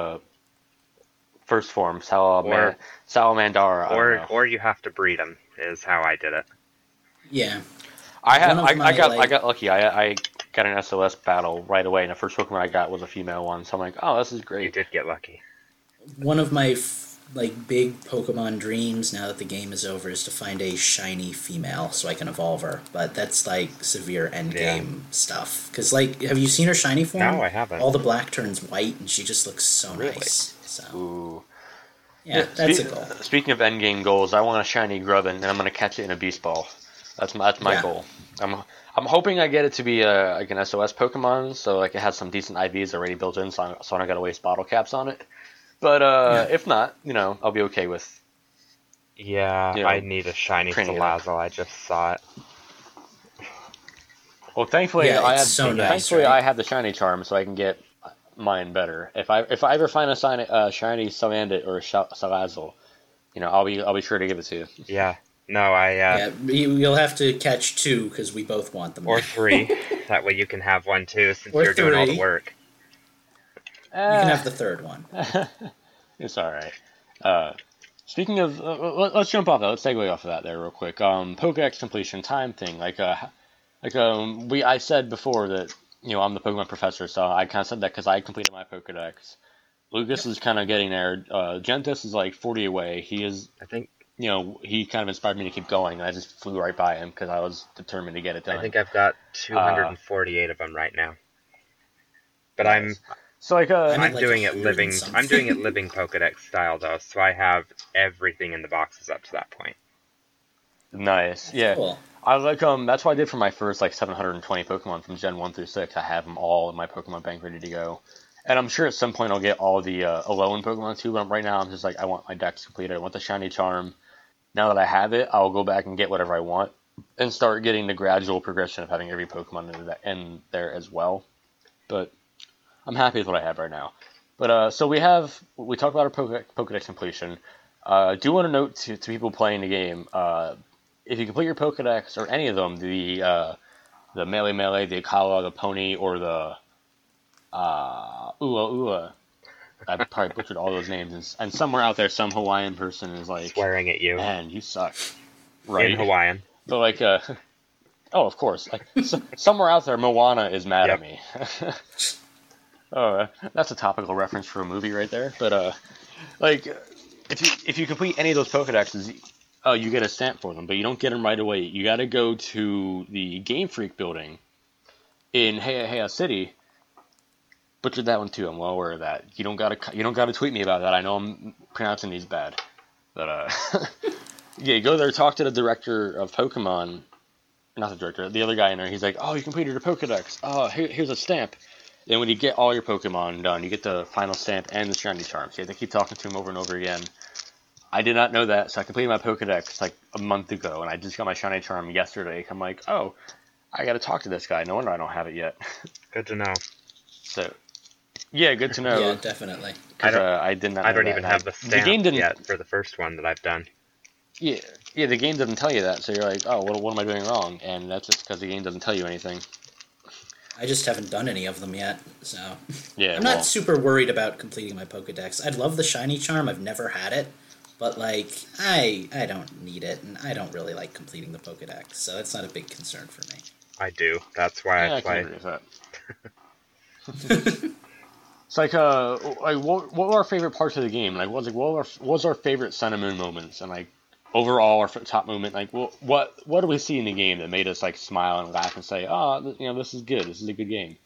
S1: first form, Salamandara. I don't know.
S3: Or you have to breed them, is how I did it.
S2: Yeah.
S1: I
S2: One of my,
S1: got lucky. I got an SOS battle right away, and the first Pokemon I got was a female one. So I'm like, oh, this is
S3: You
S1: great.
S3: did get lucky.
S2: One of my big Pokemon dreams now that the game is over is to find a shiny female so I can evolve her. But that's like severe end game stuff. Because have you seen her shiny form?
S3: No, I haven't.
S2: All the black turns white, and she just looks so
S3: Really?
S2: So
S1: Ooh.
S2: yeah, that's a goal.
S1: Speaking of endgame goals, I want a shiny Grubbin, and I'm gonna catch it in a Beast Ball. That's my
S2: Yeah.
S1: goal. I'm hoping I get it to be like an SOS Pokemon, so like it has some decent IVs already built in, so I don't gotta waste bottle caps on it. But if not, I'll be okay with.
S3: Yeah,
S1: You know,
S3: I need a shiny
S1: training it up.
S3: Salazzle. I just saw it.
S1: Well, thankfully
S2: Yeah,
S1: I
S2: it's
S1: have.
S2: so nice,
S1: Thankfully,
S2: right?
S1: I have the shiny charm, so I can get mine better. If I ever find a shiny Salandit or a Salazzle, I'll be sure to give it to you.
S3: Yeah. No,
S2: Yeah, you'll have to catch 2 because we both want them.
S3: or 3. That way you can have one too, since
S2: Or
S3: you're doing all the
S2: 3.
S3: work.
S2: You can have the third one.
S1: It's all right. Speaking of, let's jump off that. Let's segue off of that there real quick. Pokedex completion time thing. I said before that I'm the Pokemon professor, so I kind of said that because I completed my Pokedex. Lucas is kind of getting there. Gentis is like 40 away. He is,
S3: I think
S1: he kind of inspired me to keep going. I just flew right by him because I was determined to get it done.
S3: I've got 248 of them right now. But I'm
S1: So like
S3: I'm
S2: like
S3: doing it
S2: 100
S3: living.
S2: and something.
S3: I'm doing it living Pokedex style though, so I have everything in the boxes up to that point.
S1: nice, yeah.
S2: Cool.
S1: I was like, that's what I did for my first 720 Pokemon from Gen 1 through 6. I have them all in my Pokemon bank ready to go. And I'm sure at some point I'll get all the Alolan Pokemon too, but right now I'm just like, I want my dex completed. I want the shiny charm. Now that I have it, I'll go back and get whatever I want and start getting the gradual progression of having every Pokemon in there as well. But I'm happy with what I have right now. But so we talked about our Pokedex completion. Do want to note to people playing the game, if you complete your Pokedex or any of them, the Melee, the Akala, the Pony, or the Ua. I probably butchered all those names, and somewhere out there, some Hawaiian person is like,
S3: Swearing at you
S1: "Man, you suck." Right?
S3: in Hawaiian.
S1: But like, oh, of course. Like, somewhere out there, Moana is mad at me. Oh, that's a topical reference for a movie right there. But like, if you complete any of those Pokedexes, you get a stamp for them, but you don't get them right away. You got to go to the Game Freak building in Heia City. Butchered that one too. I'm well aware of that. You don't gotta tweet me about that. I know I'm pronouncing these bad, but yeah, go there, talk to the director of Pokemon, not the director, the other guy in there. He's like, "Oh, you completed your Pokedex. Oh, here's a stamp." Then when you get all your Pokemon done, you get the final stamp and the shiny charm. So you have to keep talking to him over and over again. I did not know that, so I completed my Pokedex like a month ago, and I just got my Shiny Charm yesterday. I'm like, oh, I got to talk to this guy. No wonder I don't have it yet.
S3: Good to know.
S1: So, yeah, good to know.
S2: Yeah, definitely.
S1: I did not.
S3: I don't even have the stamp
S1: game didn't,
S3: yet for the first one that I've done.
S1: Yeah, the game doesn't tell you that, so you're like, oh, what am I doing wrong? And that's just because the game doesn't tell you anything.
S2: I just haven't done any of them yet, so
S1: yeah,
S2: I'm not super worried about completing my Pokedex. I'd love the Shiny Charm. I've never had it, but like I don't need it, and I don't really like completing the Pokedex, so that's not a big concern for me.
S3: I do. That's why I play.
S1: I can agree with that. It's like what were our favorite parts of the game? Like, what was our favorite Sun and Moon moments, and like overall our top moment? Like, what do we see in the game that made us like smile and laugh and say, oh, this is good. This is a good game.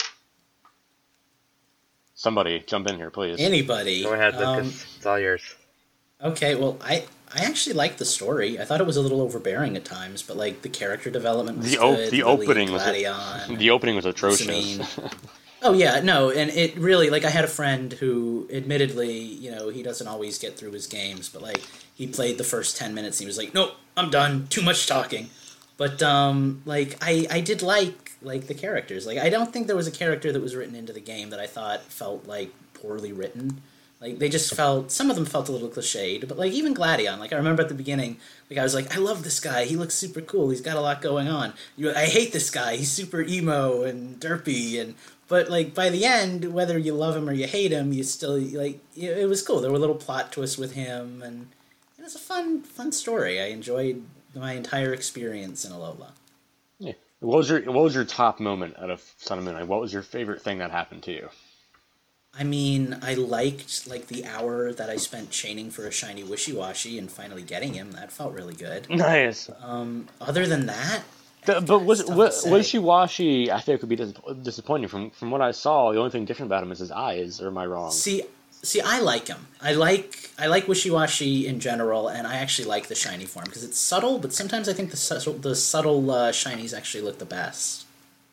S1: Somebody jump in here, please.
S2: Anybody?
S3: Go ahead, Lucas. It's all yours.
S2: Okay, well, I actually liked the story. I thought it was a little overbearing at times, but like the character development was good.
S1: The opening was atrocious.
S2: Oh yeah, no, and it really, like, I had a friend who, admittedly, he doesn't always get through his games, but like he played the first 10 minutes and he was like, nope, I'm done, too much talking. But like I did like the characters. Like, I don't think there was a character that was written into the game that I thought felt like poorly written. Like, they just felt, some of them felt a little cliched, but like even Gladion, like I remember at the beginning, like I was like, I love this guy, he looks super cool, he's got a lot going on. I hate this guy, he's super emo and derpy, but like by the end, whether you love him or you hate him, you still, like, it was cool. There were little plot twists with him, and it was a fun story. I enjoyed my entire experience in Alola.
S1: Yeah. What was your top moment out of Sun and Moon? Like, what was your favorite thing that happened to you?
S2: I mean, I liked like the hour that I spent chaining for a shiny Wishy-Washy and finally getting him. That felt really good.
S1: Nice.
S2: Other than that,
S1: but Wishy-Washy, I think, would be disappointing. From what I saw, the only thing different about him is his eyes. Or am I wrong?
S2: See, I like him. I like Wishy-Washy in general, and I actually like the shiny form because it's subtle. But sometimes I think the subtle shinies actually look the best.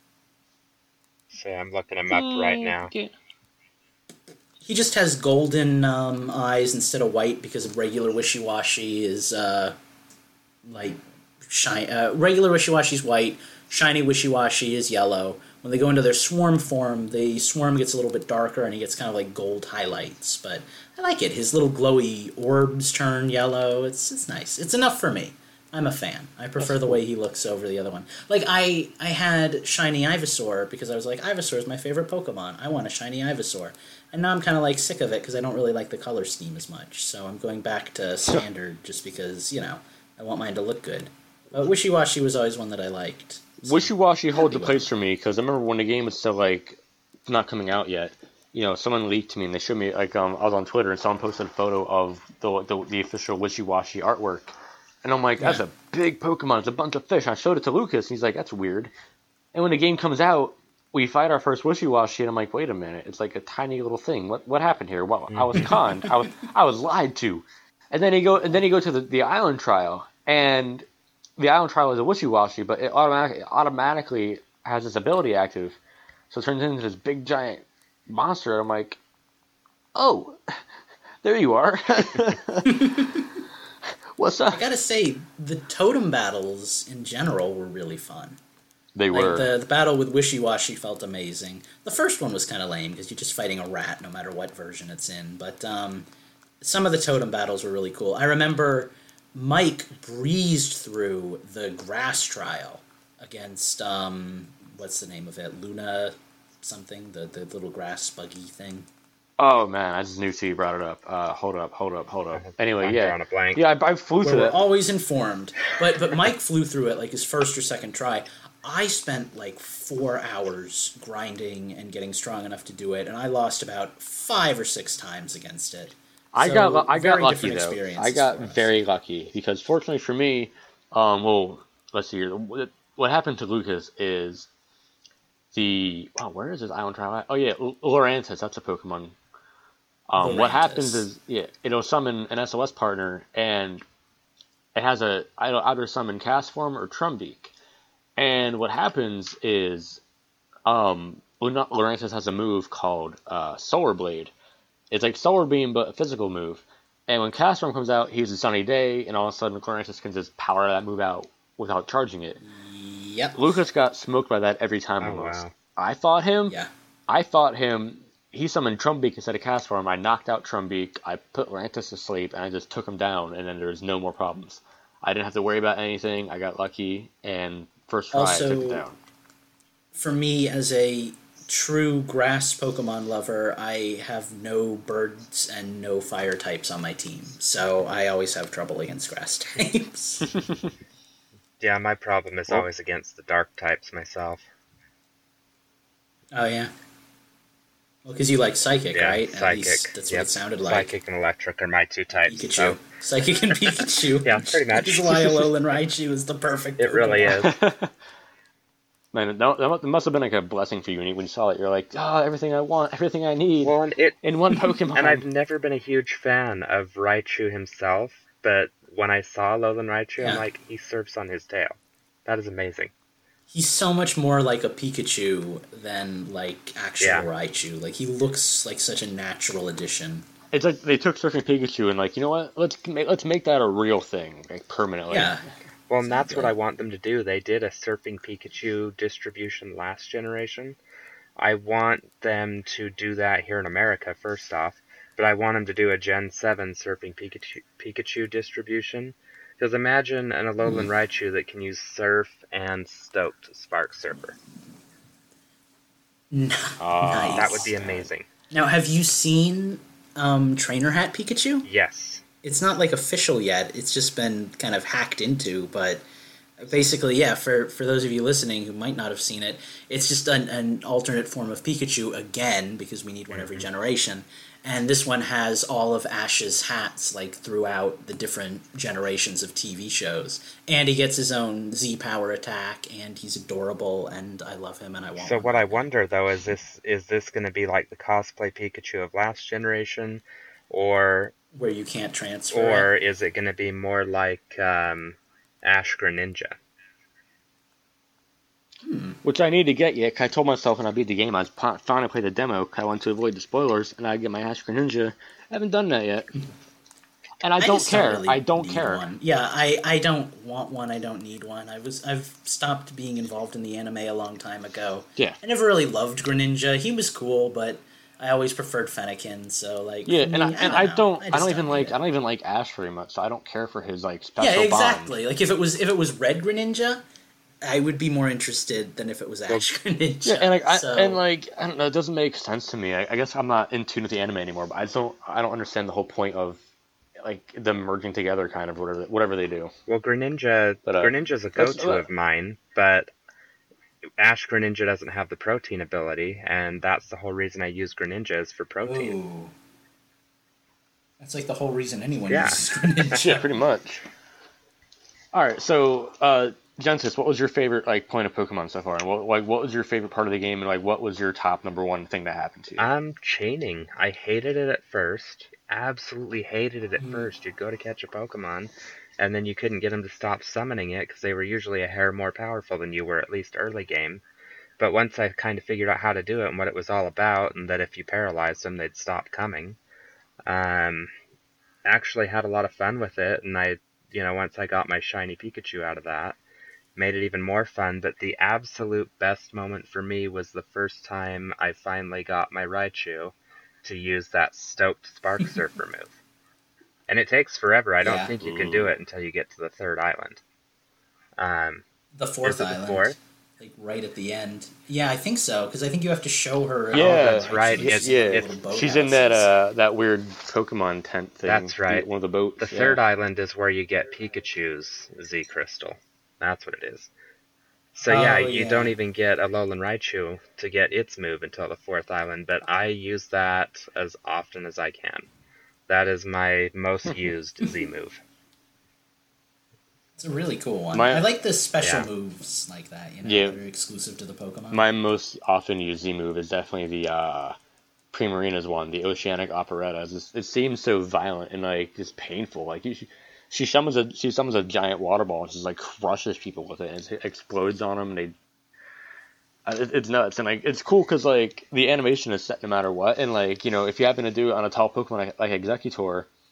S3: So I'm looking him up right now.
S1: Yeah.
S2: He just has golden eyes instead of white because regular Wishy-Washy is regular Wishy-Washy's white, shiny Wishy-Washy is yellow. When they go into their swarm form, the swarm gets a little bit darker and he gets kind of like gold highlights. But I like it. His little glowy orbs turn yellow. It's nice. It's enough for me. I'm a fan. I prefer the way he looks over the other one. Like, I had shiny Ivysaur because I was like, Ivysaur is my favorite Pokemon. I want a shiny Ivysaur. And now I'm kind of like sick of it because I don't really like the color scheme as much. So I'm going back to standard just because, I want mine to look good. But Wishy-Washy was always one that I liked. So
S1: Wishy-Washy holds a place for me because I remember when the game was still like not coming out yet. Someone leaked to me and they showed me I was on Twitter and someone posted a photo of the official Wishy-Washy artwork. And I'm like, that's a big Pokemon. It's a bunch of fish. I showed it to Lucas, and he's like, that's weird. And when the game comes out, we fight our first Wishy-Washy, and I'm like, wait a minute. It's like a tiny little thing. What happened here? Well, I was conned. I was lied to. And then you go to the island trial, and the island trial is a Wishy-Washy, but it automatically has this ability active. So it turns into this big, giant monster. I'm like, oh, there you are. What's up?
S2: I gotta say, the totem battles in general were really fun.
S1: They were.
S2: The battle with Wishy-Washy felt amazing. The first one was kind of lame because you're just fighting a rat no matter what version it's in. But some of the totem battles were really cool. I remember Mike breezed through the grass trial against, what's the name of it? Luna something? The little grass buggy thing.
S1: Oh man, I just knew you brought it up. Hold up. Anyway,
S3: On a blank.
S1: Yeah, I flew through it.
S2: We're always informed. But Mike flew through it like his first or second try. I spent like 4 hours grinding and getting strong enough to do it, and I lost about 5 or 6 times against it.
S1: I got lucky though. I got very lucky because fortunately for me, let's see here. What happened to Lucas is where is his island trial at? Oh yeah, Lurantis. That's a Pokemon. What happens is, it'll summon an SOS partner, and it has either summon Cast Form or Trumbeak. And what happens is, Lurantis has a move called Solar Blade. It's like Solar Beam, but a physical move. And when Castform comes out, he's a Sunny Day, and all of a sudden Clorantis can just power that move out without charging it.
S2: Yep.
S1: Lucas got smoked by that every time almost.
S3: Wow.
S1: I fought him.
S2: Yeah.
S1: He summoned Trumbeak instead of Castform. I knocked out Trumbeak. I put Lurantis to sleep, and I just took him down, and then there was no more problems. I didn't have to worry about anything. I got lucky, and first try I took it down.
S2: For me, as a true grass Pokemon lover, I have no birds and no fire types on my team, so I always have trouble against grass types.
S3: Yeah, my problem is always against the dark types myself.
S2: Oh, yeah? Well, because you like Psychic,
S3: Yeah,
S2: right?
S3: Psychic.
S2: At least that's what it sounded like.
S3: Psychic and Electric are my two types.
S2: Pikachu.
S3: So.
S2: Psychic and Pikachu.
S3: Yeah, pretty much.
S2: That is why Alolan Raichu is the perfect
S3: It really
S2: Pokemon.
S3: is.
S1: Man, that must have been like a blessing for you when you saw it. You're like, everything I want, everything I need in one Pokemon.
S3: And I've never been a huge fan of Raichu himself, but when I saw Alolan Raichu, I'm like, he surfs on his tail. That is amazing.
S2: He's so much more like a Pikachu than like actual Raichu. Like, he looks like such a natural addition.
S1: It's like they took Surfing Pikachu and like, you know what? Let's make that a real thing, like permanently.
S2: Yeah.
S3: Well, and that's what I want them to do. They did a Surfing Pikachu distribution last generation. I want them to do that here in America, first off. But I want them to do a Gen 7 Surfing Pikachu distribution. Because imagine an Alolan Raichu that can use Surf and Stoked Spark Surfer.
S2: Nice.
S3: That would be amazing.
S2: Now, have you seen Trainer Hat Pikachu?
S3: Yes.
S2: It's not like official yet. It's just been kind of hacked into, but basically, yeah, for those of you listening who might not have seen it, it's just an alternate form of Pikachu again, because we need one every generation. And this one has all of Ash's hats, like, throughout the different generations of TV shows. And he gets his own Z-Power attack, and he's adorable, and I love him, and I want
S3: So
S2: one.
S3: what I wonder, though, is this going to be like the cosplay Pikachu of last generation, or...
S2: Where you can't transfer
S3: Or
S2: it?
S3: is it going to be more like Ash Greninja?
S1: Which I need to get yet. 'Cause I told myself when I beat the game I was trying to play the demo because I want to avoid the spoilers, and I'd get my Ash Greninja. I haven't done that yet. And I don't
S2: just
S1: care.
S2: really
S1: I don't
S2: need
S1: care.
S2: One. Yeah, I don't want one. I don't need one. I've stopped being involved in the anime a long time ago.
S1: Yeah.
S2: I never really loved Greninja. He was cool, but I always preferred Fennekin. So like,
S1: Yeah,
S2: for me,
S1: I don't
S2: just
S1: even
S2: need it.
S1: like Ash very much, so I don't care for his like special
S2: Yeah,
S1: bond.
S2: exactly. Like if it was Red Greninja, I would be more interested than if it was Ash Greninja.
S1: Yeah, and
S2: So-
S1: I don't know, it doesn't make sense to me. I guess I'm not in tune with the anime anymore, but I don't understand the whole point of like them merging together, kind of whatever they do.
S3: Well, Greninja's a go-to of mine, but Ash Greninja doesn't have the protein ability, and that's the whole reason I use Greninja is for protein.
S2: Ooh. That's like the whole reason anyone
S3: Yeah.
S2: uses Greninja.
S1: Yeah, pretty much. All right, so Genesis, what was your favorite like point of Pokemon so far, and what was your favorite part of the game, and like what was your top number one thing that happened to you?
S3: Chaining. I hated it at first. Absolutely hated it at first. You'd go to catch a Pokemon, and then you couldn't get them to stop summoning it because they were usually a hair more powerful than you were, at least early game. But once I kind of figured out how to do it and what it was all about, and that if you paralyzed them, they'd stop coming, actually had a lot of fun with it. And once I got my shiny Pikachu out of that, made it even more fun. But the absolute best moment for me was the first time I finally got my Raichu to use that Stoked Spark Surfer move. And it takes forever. I don't think you can do it until you get to the third island.
S2: The fourth
S3: Is it the
S2: island.
S3: fourth?
S2: Like right at the end. Yeah, I think so, because I think you have to show her.
S1: Yeah,
S3: that's right.
S1: She's in that weird Pokemon tent thing.
S3: That's right.
S1: One of the boats.
S3: The third island is where you get Pikachu's Z Crystal. That's what it is. So you don't even get Alolan Raichu to get its move until the fourth island, but I use that as often as I can. That is my most used Z move.
S2: It's a really cool one. I like the special moves like that, that are exclusive to the Pokemon.
S1: My most often used Z move is definitely the Primarina's one, the Oceanic Operetta. It seems so violent and like just painful. Like she summons a giant water ball and just like crushes people with it, and it explodes on them. And it's nuts, and like it's cool because like the animation is set no matter what, and like if you happen to do it on a tall Pokemon like Executor,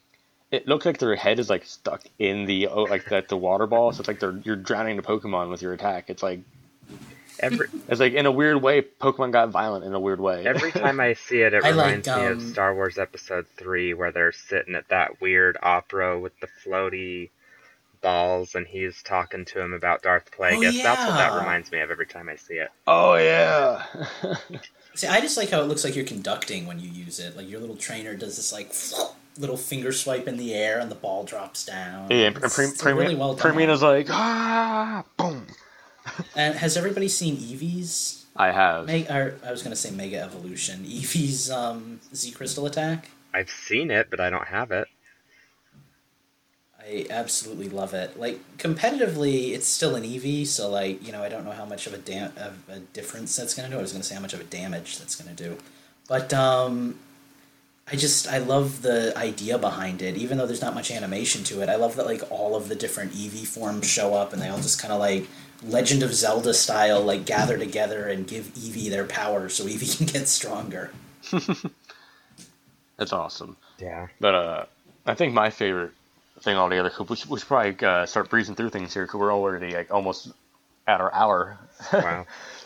S1: it looks like their head is like stuck in the the water ball, so it's like you're drowning the Pokemon with your attack. It's like it's like in a weird way, Pokemon got violent in a weird way.
S3: Every time I see it, it reminds me of Star Wars Episode 3, where they're sitting at that weird opera with the floaty balls, and he's talking to him about Darth Plagueis.
S2: Oh, yeah.
S3: That's what that reminds me of every time I see it.
S1: Oh yeah.
S2: See, I just like how it looks like you're conducting when you use it. Like your little trainer does this like little finger swipe in the air, and the ball drops down.
S1: Yeah,
S2: really well done.
S1: Premina's like boom.
S2: And has everybody seen Eevee's?
S1: I have.
S2: I was going to say Mega Evolution. Eevee's Z Crystal attack.
S3: I've seen it, but I don't have it.
S2: I absolutely love it. Like competitively, it's still an Eevee, so like I don't know how much of a difference that's going to do. I was going to say how much of a damage that's going to do, but I love the idea behind it. Even though there's not much animation to it, I love that like all of the different Eevee forms show up, and they all just kind of like Legend of Zelda style, like gather together and give Eevee their power, so Eevee can get stronger.
S1: That's awesome.
S3: Yeah.
S1: But I think my favorite thing altogether, we should probably start breezing through things here because we're already like almost at our hour.
S3: Wow.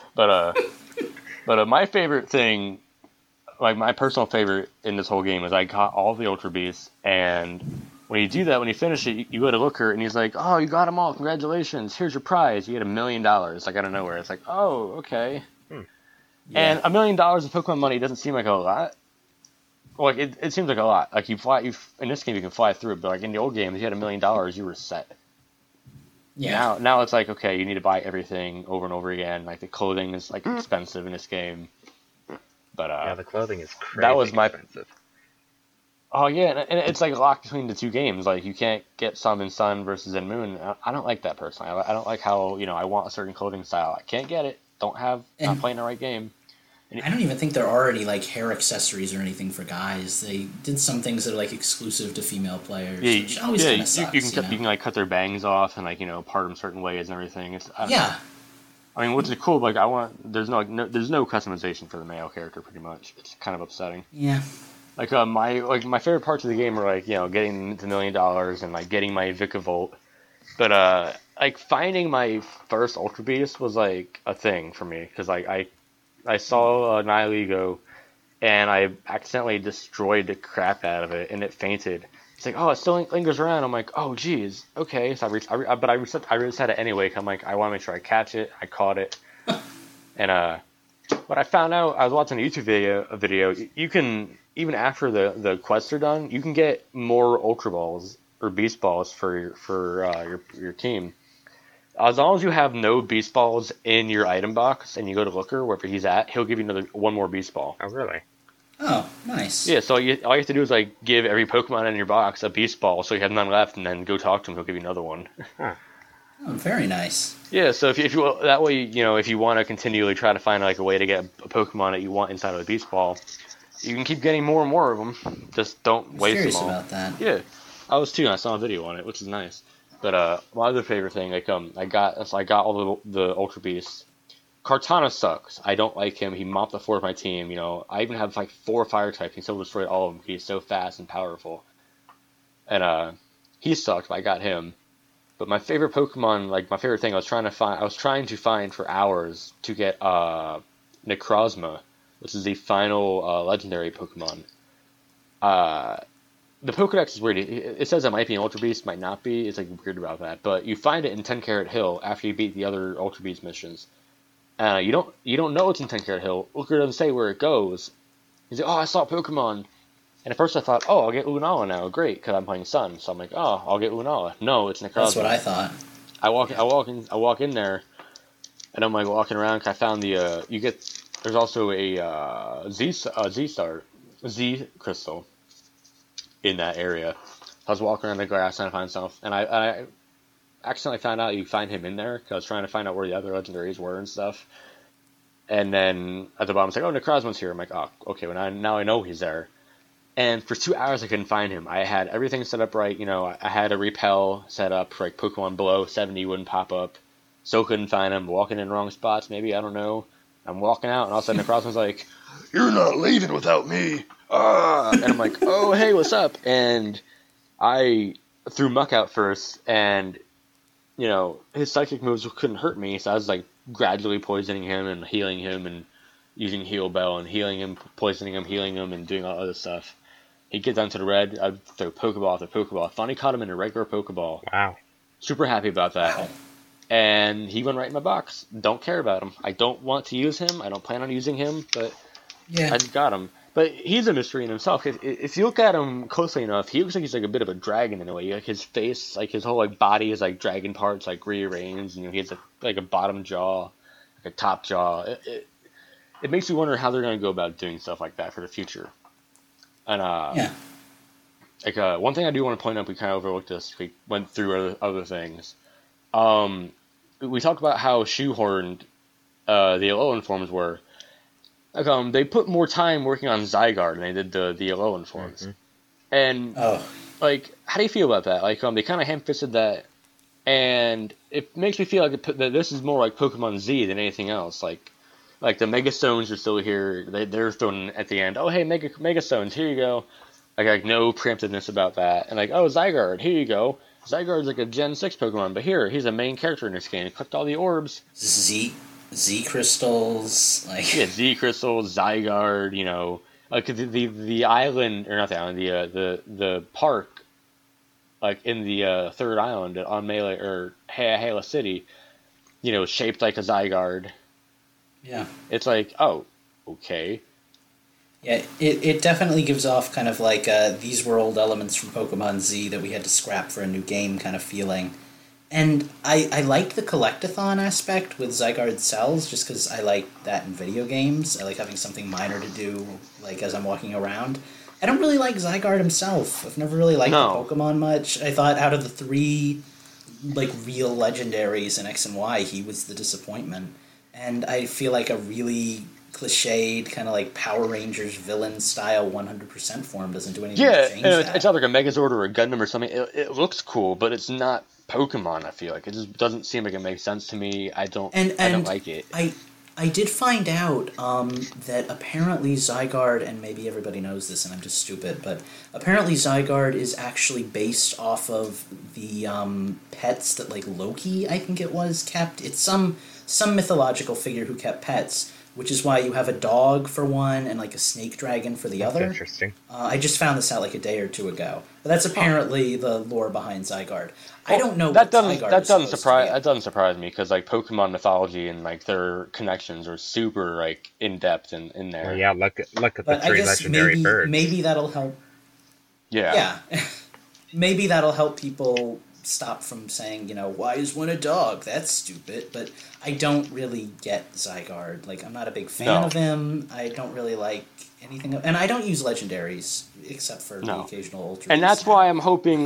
S1: but my favorite thing, like my personal favorite in this whole game, is I caught all the Ultra Beasts, and when you do that, when you finish it, you go to Looker, and he's like, "Oh, you got them all! Congratulations! Here's your prize. You get $1 million." Like out of nowhere, it's like, "Oh, okay." Yeah. And $1 million of Pokemon money doesn't seem like a lot. Like it seems like a lot. Like in this game you can fly through it, but like in the old games, you had $1 million, you were set.
S2: Yeah.
S1: Now it's like, okay, you need to buy everything over and over again. Like the clothing is like expensive in this game. But
S3: yeah, the clothing is crazy
S1: that was
S3: expensive.
S1: Oh yeah, and it's like a lock between the two games. Like you can't get Sun and Sun versus Zen Moon. I don't like that personally. I don't like how I want a certain clothing style. I can't get it. Not playing the right game.
S2: I don't even think there are any like hair accessories or anything for guys. They did some things that are like exclusive to female players.
S1: Yeah,
S2: which always kind of sucks.
S1: You can like cut their bangs off and like part them certain ways and everything.
S2: Yeah.
S1: I mean, which is cool. Like there's no customization for the male character. Pretty much, it's kind of upsetting.
S2: Yeah.
S1: Like my favorite parts of the game are like getting the $1 million and like getting my Vikavolt, but like finding my first Ultra Beast was like a thing for me because like I saw Nihilego and I accidentally destroyed the crap out of it and it fainted. It's like, oh, it still lingers around. I'm like, oh geez, okay. So I reset it anyway. Cause I'm like, I want to make sure I catch it. I caught it, and what I found out, I was watching a YouTube video. You can, even after the quests are done, you can get more Ultra Balls or Beast Balls for your team. As long as you have no Beast Balls in your item box and you go to Looker, wherever he's at, he'll give you one more Beast Ball.
S3: Oh, really?
S2: Oh, nice.
S1: Yeah, so all you have to do is like give every Pokemon in your box a Beast Ball, so you have none left, and then go talk to him. He'll give you another one.
S3: Huh.
S2: Oh, very nice.
S1: Yeah, so if you that way, if you want to continually try to find like a way to get a Pokemon that you want inside of a Beast Ball, you can keep getting more and more of them. Just don't waste them all.
S2: Curious about that.
S1: Yeah, I was too. I saw a video on it, which is nice. But my other favorite thing, like I got all the Ultra Beasts. Kartana sucks. I don't like him. He mopped the floor of my team. I even have like 4 fire types. He still destroyed all of them. He's so fast and powerful. And he sucked, but I got him. But my favorite Pokemon, like my favorite thing, I was trying to find for hours to get Necrozma, which is the final legendary Pokemon. The Pokedex is weird. It says it might be an Ultra Beast, might not be. It's like weird about that. But you find it in 10 Carat Hill after you beat the other Ultra Beast missions. You don't know it's in 10 Carat Hill. Looker doesn't say where it goes. He's like, oh, I saw Pokemon. And at first I thought, oh, I'll get Lunala now. Great, because I'm playing Sun. So I'm like, oh, I'll get Lunala. No, it's Necrozma.
S2: That's what I thought.
S1: I walk in there, and I'm like walking around. Cause I found there's also a Z crystal in that area. I was walking around the grass trying to find stuff, and I accidentally found out you find him in there because I was trying to find out where the other legendaries were and stuff. And then at the bottom it's like, oh, Necrozma's here. I'm like, oh, okay, well now I know he's there. And for 2 hours I couldn't find him. I had everything set up right. I had a repel set up for like Pokemon below 70 wouldn't pop up. Still couldn't find him. Walking in the wrong spots, maybe, I don't know. I'm walking out, and all of a sudden Necrozma's like, you're not leaving without me. And I'm like, oh, hey, what's up? And I threw Muck out first, and his psychic moves couldn't hurt me, so I was like gradually poisoning him and healing him and using Heal Bell and healing him, poisoning him, healing him, and doing all other stuff. He'd get down to the red, I'd throw Pokeball after Pokeball. I finally caught him in a regular Pokeball.
S3: Wow.
S1: Super happy about that. Wow. And he went right in my box. Don't care about him. I don't want to use him. I don't plan on using him, but I just got him. But he's a mystery in himself. If you look at him closely enough, he looks like he's like a bit of a dragon in a way. Like his face, like his whole like body is like dragon parts, like rearranged. He has like a bottom jaw, like a top jaw. It makes me wonder how they're going to go about doing stuff like that for the future. And one thing I do want to point out, we kind of overlooked this. We went through other things. We talked about how shoehorned the Alolan forms were. Like, they put more time working on Zygarde than they did the Alolan forms. Mm-hmm. And like, how do you feel about that? Like, they kind of ham-fisted that, and it makes me feel like that this is more like Pokemon Z than anything else. Like the Mega Stones are still here. They're thrown at the end. Oh, hey, Mega Stones, here you go. Like no preemptiveness about that. And like, oh, Zygarde, here you go. Zygarde's like a Gen 6 Pokemon, but he's a main character in this game. Collect all the orbs.
S2: Z crystals, like
S1: Z crystals, Zygarde, like the island, or not the island, the park, like in the third island on Melee or Hala City, shaped like a Zygarde.
S2: Yeah,
S1: it's like, oh, okay.
S2: Yeah, it definitely gives off kind of like these were old elements from Pokemon Z that we had to scrap for a new game kind of feeling. And I like the collectathon aspect with Zygarde cells just because I like that in video games. I like having something minor to do like as I'm walking around. I don't really like Zygarde himself. I've never really liked the Pokemon much. I thought out of the three like real legendaries in X and Y, he was the disappointment. And I feel like a really cliched kind of like Power Rangers villain style 100% form doesn't do anything to change that.
S1: It's not like a Megazord or a Gundam or something. It looks cool, but it's not Pokemon. I feel like it just doesn't seem like it makes sense to me. I don't like it.
S2: I did find out that apparently Zygarde, and maybe everybody knows this and I'm just stupid, but apparently Zygarde is actually based off of the pets that like Loki, I think it was, kept. It's some mythological figure who kept pets, which is why you have a dog for one and like a snake dragon for the other.
S3: That's interesting.
S2: I just found this out like a day or two ago. But that's apparently the lore behind Zygarde. I don't know
S1: that doesn't surprise me because like Pokemon mythology and like their connections are super like in depth in there.
S3: Well, yeah, look at the three legendary birds.
S2: Maybe that'll help.
S1: Yeah.
S2: Maybe that'll help people stop from saying, why is one a dog? That's stupid. But I don't really get Zygarde. Like, I'm not a big fan of him. I don't really like anything. And I don't use legendaries except for the occasional ultra.
S1: And that's why I'm hoping,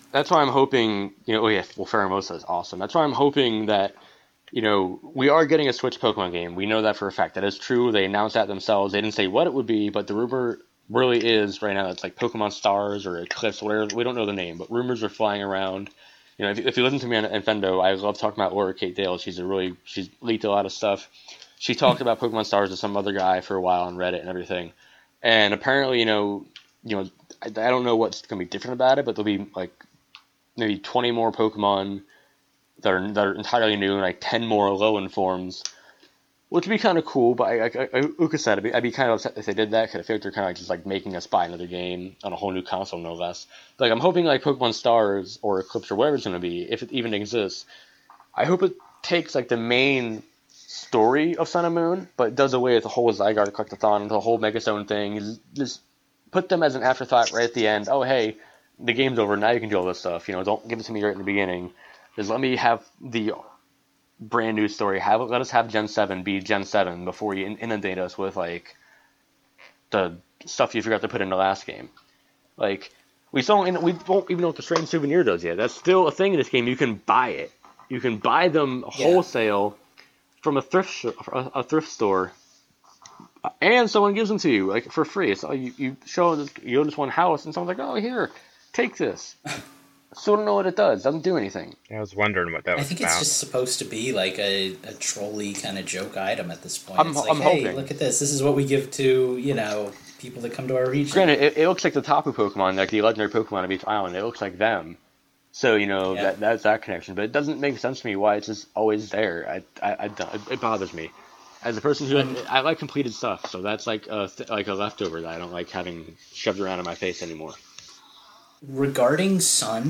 S1: Pheromosa is awesome. That's why I'm hoping that, we are getting a Switch Pokemon game. We know that for a fact. That is true. They announced that themselves. They didn't say what it would be, but the rumor really is right now. It's like Pokemon Stars or Eclipse, whatever. We don't know the name, but rumors are flying around. If you listen to me on Fendo, I love talking about Laura Kate Dale. She's leaked a lot of stuff. She talked about Pokemon Stars to some other guy for a while on Reddit and everything. And apparently, I don't know what's going to be different about it, but there'll be like maybe 20 more Pokemon that are entirely new and like 10 more Alolan forms, which would be kind of cool. But Uka said I'd be kind of upset if they did that because I feel like they're kind of like just like making us buy another game on a whole new console, no less. But, like I'm hoping like Pokemon Stars or Eclipse or whatever it's going to be, if it even exists, I hope it takes like the main story of Sun and Moon, but does away with the whole Zygarde Collectathon and the whole Megazone thing. Just put them as an afterthought right at the end. Oh, hey, the game's over. Now you can do all this stuff. Don't give it to me right in the beginning. Just let me have the brand new story. Let us have Gen 7 be Gen 7 before you inundate us with like the stuff you forgot to put in the last game. Like we won't even know what the Strange Souvenir does yet. That's still a thing in this game. You can buy it. You can buy them wholesale from a thrift store, and someone gives them to you like for free. So you show this, you go to this one house, and someone's like, "Oh, here, take this." Still don't know what it does. Doesn't do anything.
S3: I was wondering what that was about.
S2: I think it's just supposed to be like a trolly kind of joke item at this point.
S1: I'm
S2: hoping. Hey, look at this. This is what we give to, people that come to our region.
S1: Granted, it looks like the Tapu Pokemon, like the legendary Pokemon of each island. It looks like them. So, that's that connection. But it doesn't make sense to me why it's just always there. It bothers me. As a person who I like completed stuff, so that's like a leftover that I don't like having shoved around in my face anymore.
S2: Regarding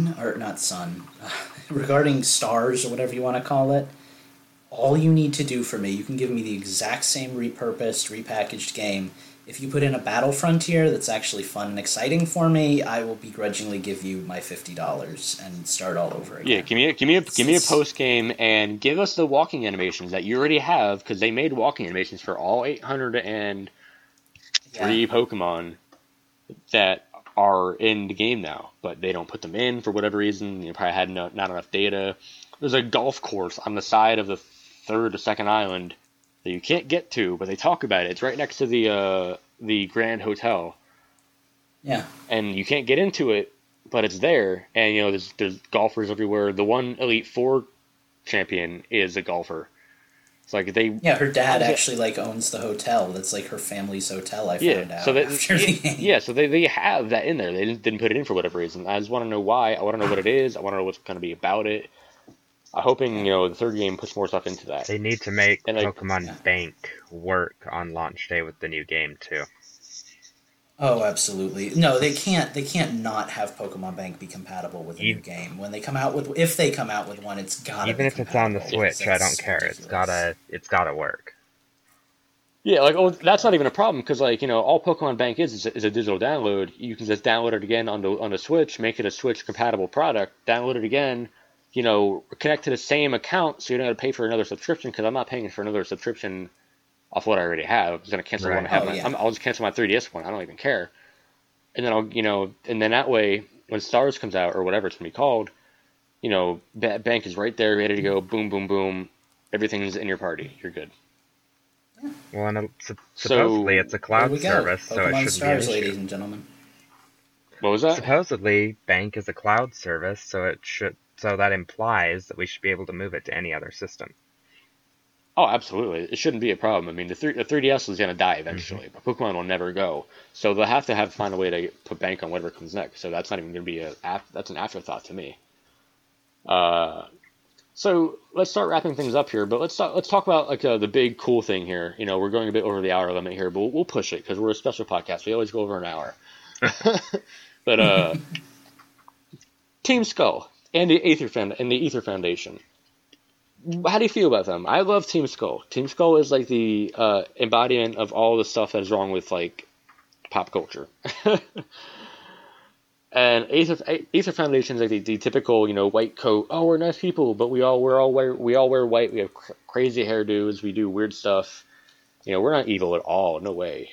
S2: regarding stars or whatever you want to call it, all you need to do for me, you can give me the exact same repurposed, repackaged game. If you put in a battle frontier that's actually fun and exciting for me, I will begrudgingly give you my $50 and start all over again.
S1: Yeah, give me a post game and give us the walking animations that you already have, because they made walking animations for all 803 Pokemon that are in the game now, but they don't put them in for whatever reason. You probably had not enough data. There's a golf course on the side of the third or second island that you can't get to, but they talk about it. It's right next to the Grand Hotel.
S2: Yeah.
S1: And you can't get into it, but it's there. And there's golfers everywhere. The one Elite Four champion is a golfer. It's like
S2: her dad actually owns the hotel. That's like her family's hotel. I found out.
S1: So they have that in there. They didn't put it in for whatever reason. I just want to know why. I want to know what it is. I want to know what's going to be about it. I'm hoping the third game puts more stuff into that.
S3: They need to make Pokemon Bank work on launch day with the new game too.
S2: Oh, absolutely. No, they can't. They can't not have Pokemon Bank be compatible with a new game. If they come out with one, it's gotta.
S3: Even if it's on the Switch, I don't care. Ridiculous. It's gotta work.
S1: Yeah, that's not even a problem, because all Pokemon Bank is a digital download. You can just download it again on the Switch, make it a Switch compatible product, download it again. Connect to the same account, so you don't have to pay for another subscription, because I'm not paying for another subscription off what I already have. I'm just going to cancel the one I have. I'll just cancel my 3DS one. I don't even care. And then and then that way, when Stars comes out, or whatever it's going to be called, Bank is right there, ready to go, boom, boom, boom. Everything's in your party. You're good.
S3: Well, and supposedly it's a cloud service, so it shouldn't
S2: Stars,
S3: be an issue.
S2: ladies and gentlemen.
S1: What was that?
S3: Supposedly, Bank is a cloud service, so that implies that we should be able to move it to any other system.
S1: Oh, absolutely. It shouldn't be a problem. I mean, the 3DS is going to die eventually, but Pokemon will never go. So they'll have to find a way to put Bank on whatever comes next. So that's not even going to be that's an afterthought to me. So let's start wrapping things up here. But let's talk about the big cool thing here. We're going a bit over the hour limit here, but we'll push it because we're a special podcast. We always go over an hour. But Team Skull and the Aether Foundation. How do you feel about them? I love Team Skull. Team Skull is like the embodiment of all the stuff that is wrong with pop culture. And Aether Foundation is like the typical white coat. Oh, we're nice people, but we all wear white. We have crazy hairdos. We do weird stuff. We're not evil at all. No way.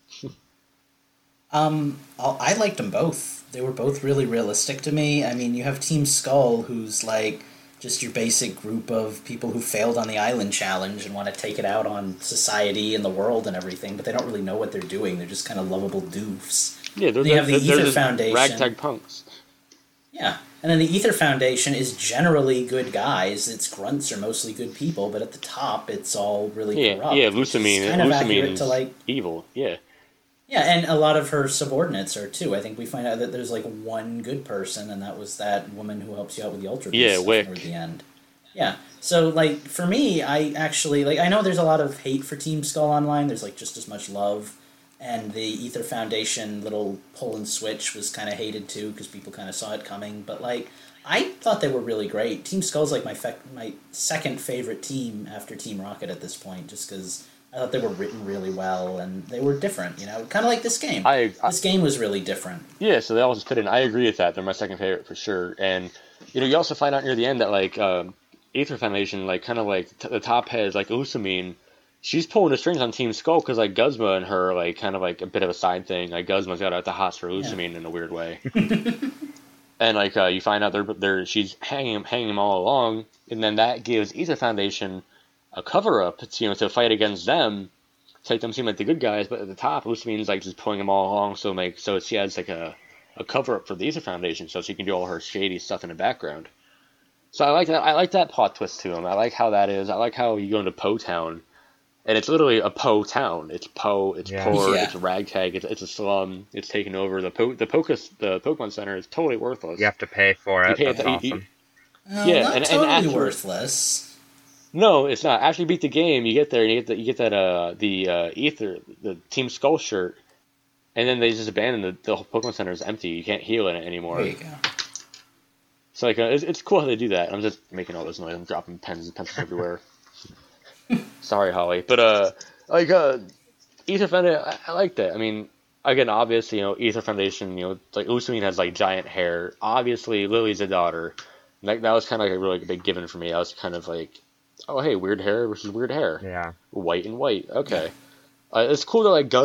S2: I liked them both. They were both really realistic to me. I mean, you have Team Skull, who's just your basic group of people who failed on the island challenge and want to take it out on society and the world and everything, but they don't really know what they're doing. They're just kind of lovable doofs.
S1: Yeah,
S2: they're the Aether Foundation.
S1: Ragtag punks.
S2: Yeah, and then the Aether Foundation is generally good guys. Its grunts are mostly good people, but at the top, it's all really corrupt.
S1: Yeah, Lusamine is evil. Yeah.
S2: Yeah, and a lot of her subordinates are too. I think we find out that there's one good person, and that was that woman who helps you out with the Ultra Beast
S1: Wick.
S2: Toward the end. Yeah, so for me, I actually I know there's a lot of hate for Team Skull online. There's just as much love, and the Aether Foundation little pull and switch was kind of hated too because people kind of saw it coming. But I thought they were really great. Team Skull's my second favorite team after Team Rocket at this point, just because I thought they were written really well, and they were different, kind of like this game. This game was really different.
S1: Yeah, so they all just fit in. I agree with that. They're my second favorite for sure. And, you also find out near the end that, Aether Foundation, the top head is, Lusamine, she's pulling the strings on Team Skull because, Guzma and her, a bit of a side thing. Guzma's got out the hots for Lusamine in a weird way. And, you find out she's hanging them all along, and then that gives Aether Foundation a cover-up, to fight against them, to make them seem like the good guys, but at the top, Lusamine's just pulling them all along, so she has a cover-up for the Aether Foundation, so she can do all her shady stuff in the background. So I like that. I like that plot twist to them. I like how that is. I like how you go into Po Town, and it's literally a Po town. It's Po. It's
S3: Yeah.
S1: poor.
S2: Yeah.
S1: It's ragtag. It's a slum. It's taken over. The Pokemon Center is totally worthless.
S3: You have to pay for
S1: You
S3: it.
S1: pay
S3: That's
S1: it.
S3: awesome.
S1: Yeah,
S2: not
S1: and
S2: totally
S1: after-
S2: worthless.
S1: No, it's not. After you beat the game, you get there and you get that ether, the Team Skull shirt, and then they just abandon the whole Pokemon Center is empty. You can't heal in it anymore.
S2: There you go.
S1: So like it's cool how they do that. I'm just making all this noise. I'm dropping pens and pencils everywhere. Sorry, Holly, but Ether Foundation, I like that. I mean, again, obviously, Ether Foundation, like Usumine has like giant hair. Obviously, Lily's a daughter. That was kind of like a really big given for me. I was kind of like, oh hey, weird hair versus weird hair.
S3: Yeah.
S1: White and white. Okay. It's cool that like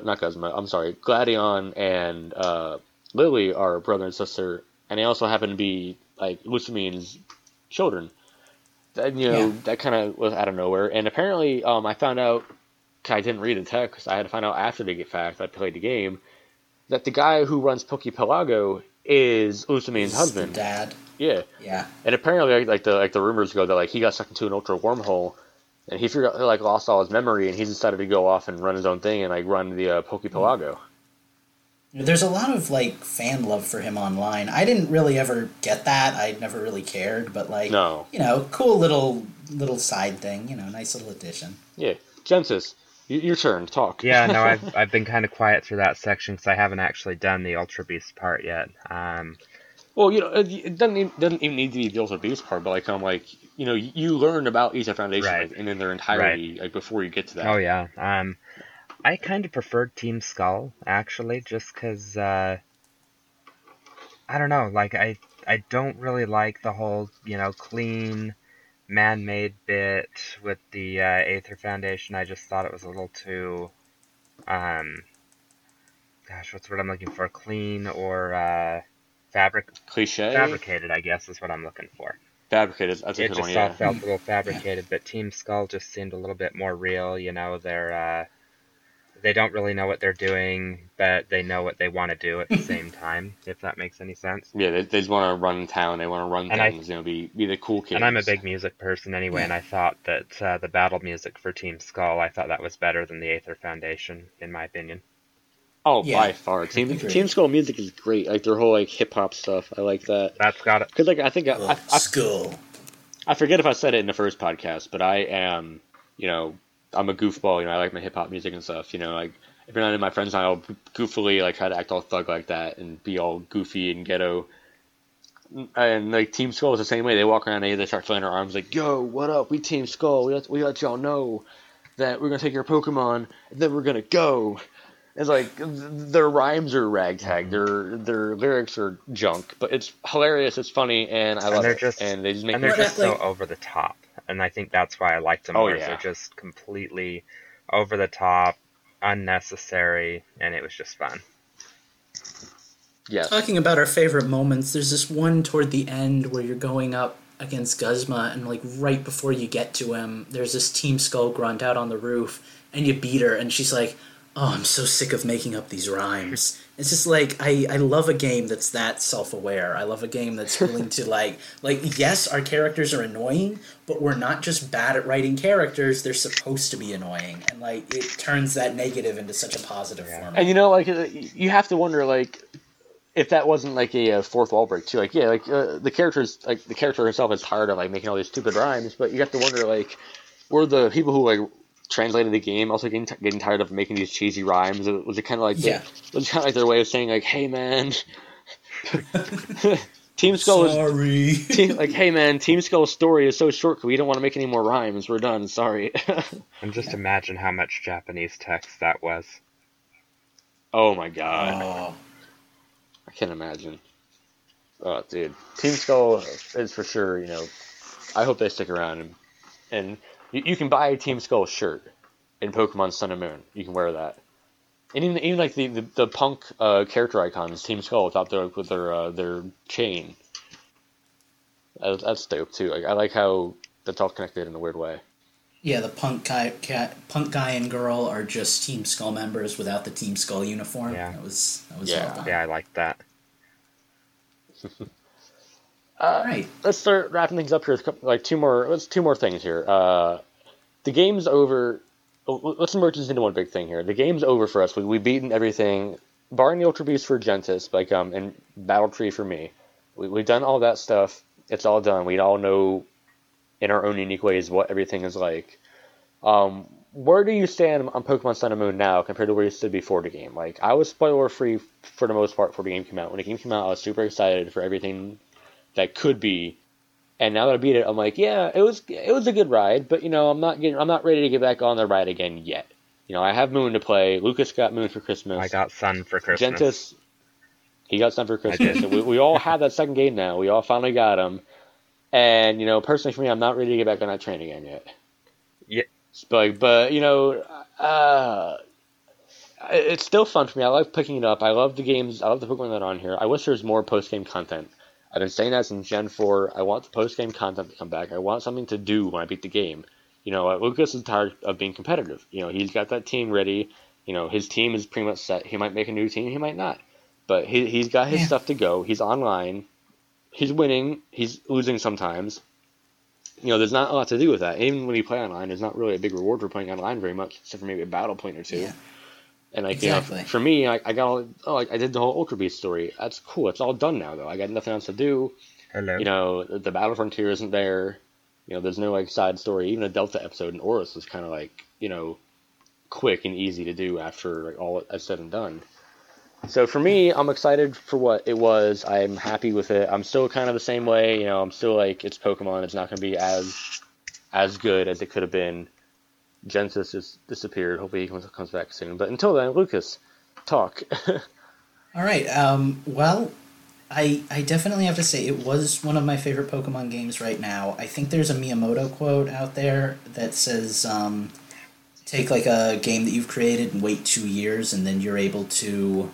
S1: Gladion and Lily are brother and sister, and they also happen to be like Usumine's children. That that kind of was out of nowhere. And apparently, I found out. 'Cause I didn't read the text. I had to find out after the fact. I played the game that the guy who runs Poképelago is Usumine's husband.
S2: Dad.
S1: Yeah.
S2: Yeah.
S1: And apparently, like the rumors go that like he got sucked into an ultra wormhole, and he lost all his memory, and he decided to go off and run his own thing and like run the Poképelago.
S2: There's a lot of like fan love for him online. I didn't really ever get that. I never really cared, but like,
S1: No.
S2: Cool little side thing. Nice little addition.
S1: Yeah. Genesis, your turn. Talk.
S3: Yeah, no, I've been kind of quiet through that section because I haven't actually done the Ultra Beast part yet.
S1: Well, it doesn't even need to be the Ultra Beast part, but like you learn about Ether Foundation
S3: Right.
S1: like, in their entirety like before you get to that.
S3: Oh yeah. I kind of preferred Team Skull actually, just because I don't know, like I don't really like the whole clean man-made bit with the Aether Foundation. I just thought it was a little too what's the word I'm looking for? Clean or
S1: Cliche.
S3: fabricated, I guess is what I'm looking for.
S1: Fabricated. That's a
S3: It
S1: good
S3: just
S1: one.
S3: all
S1: Yeah.
S3: felt a little fabricated, but Team Skull just seemed a little bit more real. They don't really know what they're doing, but they know what they want to do at the same time, if that makes any sense.
S1: Yeah, they just want to run town. They want to run things. Be the cool kids.
S3: And I'm a big music person anyway, and I thought that the battle music for Team Skull, I thought that was better than the Aether Foundation, in my opinion.
S1: Oh,
S2: Yeah.
S1: by far. Team Skull music is great. Like their whole like hip hop stuff. I like that.
S3: That's got it.
S1: Because like I think
S2: Skull.
S1: I forget if I said it in the first podcast, but I am I'm a goofball. I like my hip hop music and stuff. Like every now and then my friends and I will goofily like try to act all thug like that and be all goofy and ghetto. And like Team Skull is the same way. They walk around and they start flailing their arms like, "Yo, what up? We Team Skull. We let y'all know that we're gonna take your Pokemon and then we're gonna go." It's like their rhymes are ragtag. Their lyrics are junk, but it's hilarious. It's funny, and I love it. And they just make
S3: and they're
S1: me
S3: just so over the top, and I think that's why I liked them more.
S1: yeah.
S3: They're just completely over the top, unnecessary, and it was just fun.
S1: Yes.
S2: Talking about our favorite moments, there's this one toward the end where you're going up against Guzma, and like right before you get to him, there's this Team Skull grunt out on the roof, and you beat her, and she's like, "Oh, I'm so sick of making up these rhymes." It's just like I love a game that's that self-aware. I love a game that's willing to like yes, our characters are annoying, but we're not just bad at writing characters. They're supposed to be annoying, and like it turns that negative into such a positive form.
S1: And you have to wonder like if that wasn't like a fourth wall break too. Like the character herself is tired of like making all these stupid rhymes, but you have to wonder like were the people who like translated the game also getting tired of making these cheesy rhymes? Was it kind of like was it kind of like their way of saying like, "Hey man, Team Skull hey man, Team Skull's story is so short because we don't want to make any more rhymes. We're done. Sorry."
S3: And just imagine how much Japanese text that was.
S1: Oh my god,
S2: Oh.
S1: I can't imagine. Oh dude, Team Skull is for sure. I hope they stick around and you can buy a Team Skull shirt in Pokemon Sun and Moon. You can wear that. And even like the punk character icons, Team Skull without their chain. That's dope too. I like how that's all connected in a weird way.
S2: Yeah, the punk guy and girl are just Team Skull members without the Team Skull uniform.
S3: Yeah.
S2: That was well done.
S3: Yeah, I like that.
S2: Right.
S1: Let's start wrapping things up here. Like two more things here. The game's over. let's merge this into one big thing here. The game's over for us. We've beaten everything, barring the Ultra Beast for Gentis, like and Battle Tree for me. We've done all that stuff. It's all done. We all know in our own unique ways what everything is like. Where do you stand on Pokemon Sun and Moon now compared to where you stood before the game? Like, I was spoiler free for the most part before the game came out. When the game came out, I was super excited for everything that could be. And now that I beat it, I'm like, yeah, it was a good ride, but I'm not ready to get back on the ride again yet. I have Moon to play. Lucas got Moon for Christmas.
S3: I got Sun for Christmas.
S1: Gentis, he got Sun for Christmas. So we all have that second game now. We all finally got him. And personally for me, I'm not ready to get back on that train again yet.
S3: Yeah.
S1: But it's still fun for me. I like picking it up. I love the games. I love the Pokemon that are on here. I wish there was more post-game content. I've been saying that since Gen 4. I want the post-game content to come back. I want something to do when I beat the game. Lucas is tired of being competitive. He's got that team ready. His team is pretty much set. He might make a new team. He might not. But he's got his stuff to go. He's online. He's winning. He's losing sometimes. There's not a lot to do with that. Even when you play online, there's not really a big reward for playing online very much, except for maybe a battle point or two. Yeah. And
S2: exactly.
S1: For me, I got I did the whole Ultra Beast story. That's cool. It's all done now, though. I got nothing else to do.
S3: Hello.
S1: The Battle Frontier isn't there. There's no side story. Even a Delta episode in Oris was kind of quick and easy to do after all is said and done. So for me, I'm excited for what it was. I'm happy with it. I'm still kind of the same way. I'm still it's Pokemon. It's not going to be as good as it could have been. Genesis just disappeared. Hopefully he comes back soon. But until then, Lucas, talk.
S2: All right. Well, I definitely have to say it was one of my favorite Pokemon games right now. I think there's a Miyamoto quote out there that says, take a game that you've created and wait 2 years and then you're able to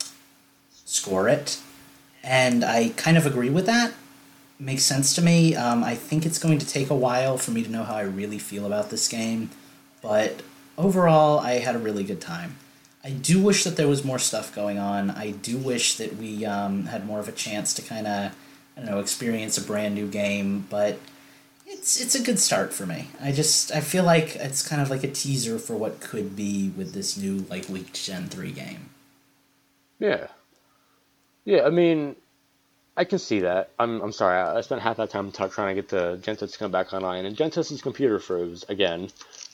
S2: score it. And I kind of agree with that. Makes sense to me. I think it's going to take a while for me to know how I really feel about this game. But overall, I had a really good time. I do wish that there was more stuff going on. I do wish that we had more of a chance to kind of, experience a brand new game. But it's a good start for me. I feel like it's kind of like a teaser for what could be with this new leaked Gen 3 game.
S1: Yeah. Yeah, I mean, I can see that. I'm sorry, I spent half that time trying to get the Gentis to come back online, and Gentis' computer froze again.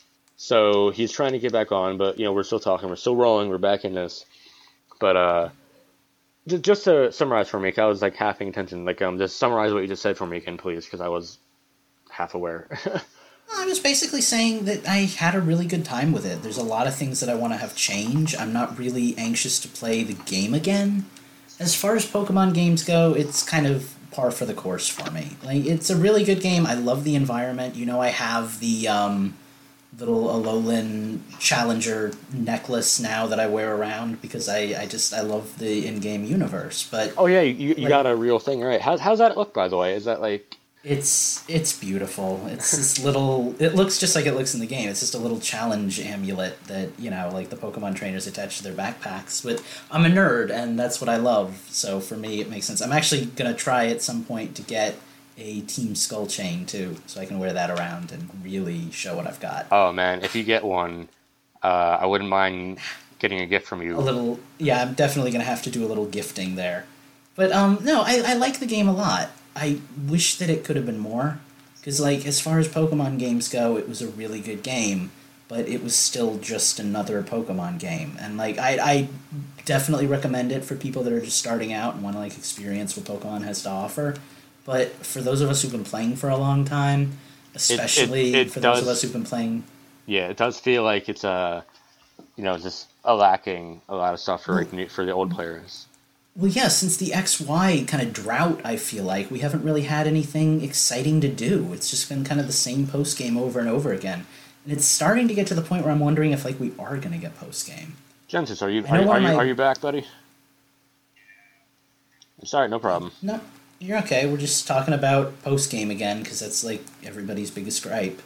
S1: So he's trying to get back on, but we're still talking, we're still rolling, we're back in this. But just to summarize for me, 'cause I was half paying attention. Just summarize what you just said for me again, please, because I was half aware.
S2: I was basically saying that I had a really good time with it. There's a lot of things that I want to have change. I'm not really anxious to play the game again. As far as Pokemon games go, it's kind of par for the course for me. It's a really good game. I love the environment. I have the little Alolan Challenger necklace now that I wear around because I love the in-game universe. But
S1: oh yeah, you got a real thing, right? How's that look, by the way? Is that
S2: It's beautiful. It's this little... It looks just like it looks in the game. It's just a little challenge amulet that, the Pokemon trainers attach to their backpacks. But I'm a nerd, and that's what I love. So for me, it makes sense. I'm actually going to try at some point to get a Team Skull chain, too, so I can wear that around and really show what I've got.
S1: Oh, man, if you get one, I wouldn't mind getting a gift from you.
S2: Yeah, I'm definitely going to have to do a little gifting there. But, no, I like the game a lot. I wish that it could have been more, because, as far as Pokemon games go, it was a really good game, but it was still just another Pokemon game. And, I definitely recommend it for people that are just starting out and want to, experience what Pokemon has to offer. But for those of us who've been playing for a long time, especially for those of us who've been playing...
S1: Yeah, it does feel like it's, just lacking a lot of stuff for the old players.
S2: Well, yeah, since the XY kind of drought, I feel like, we haven't really had anything exciting to do. It's just been kind of the same post-game over and over again. And it's starting to get to the point where I'm wondering if, we are going to get post-game.
S1: Genesis, are you back, buddy? I'm sorry, no problem.
S2: No, you're okay. We're just talking about post-game again, because that's, everybody's biggest gripe.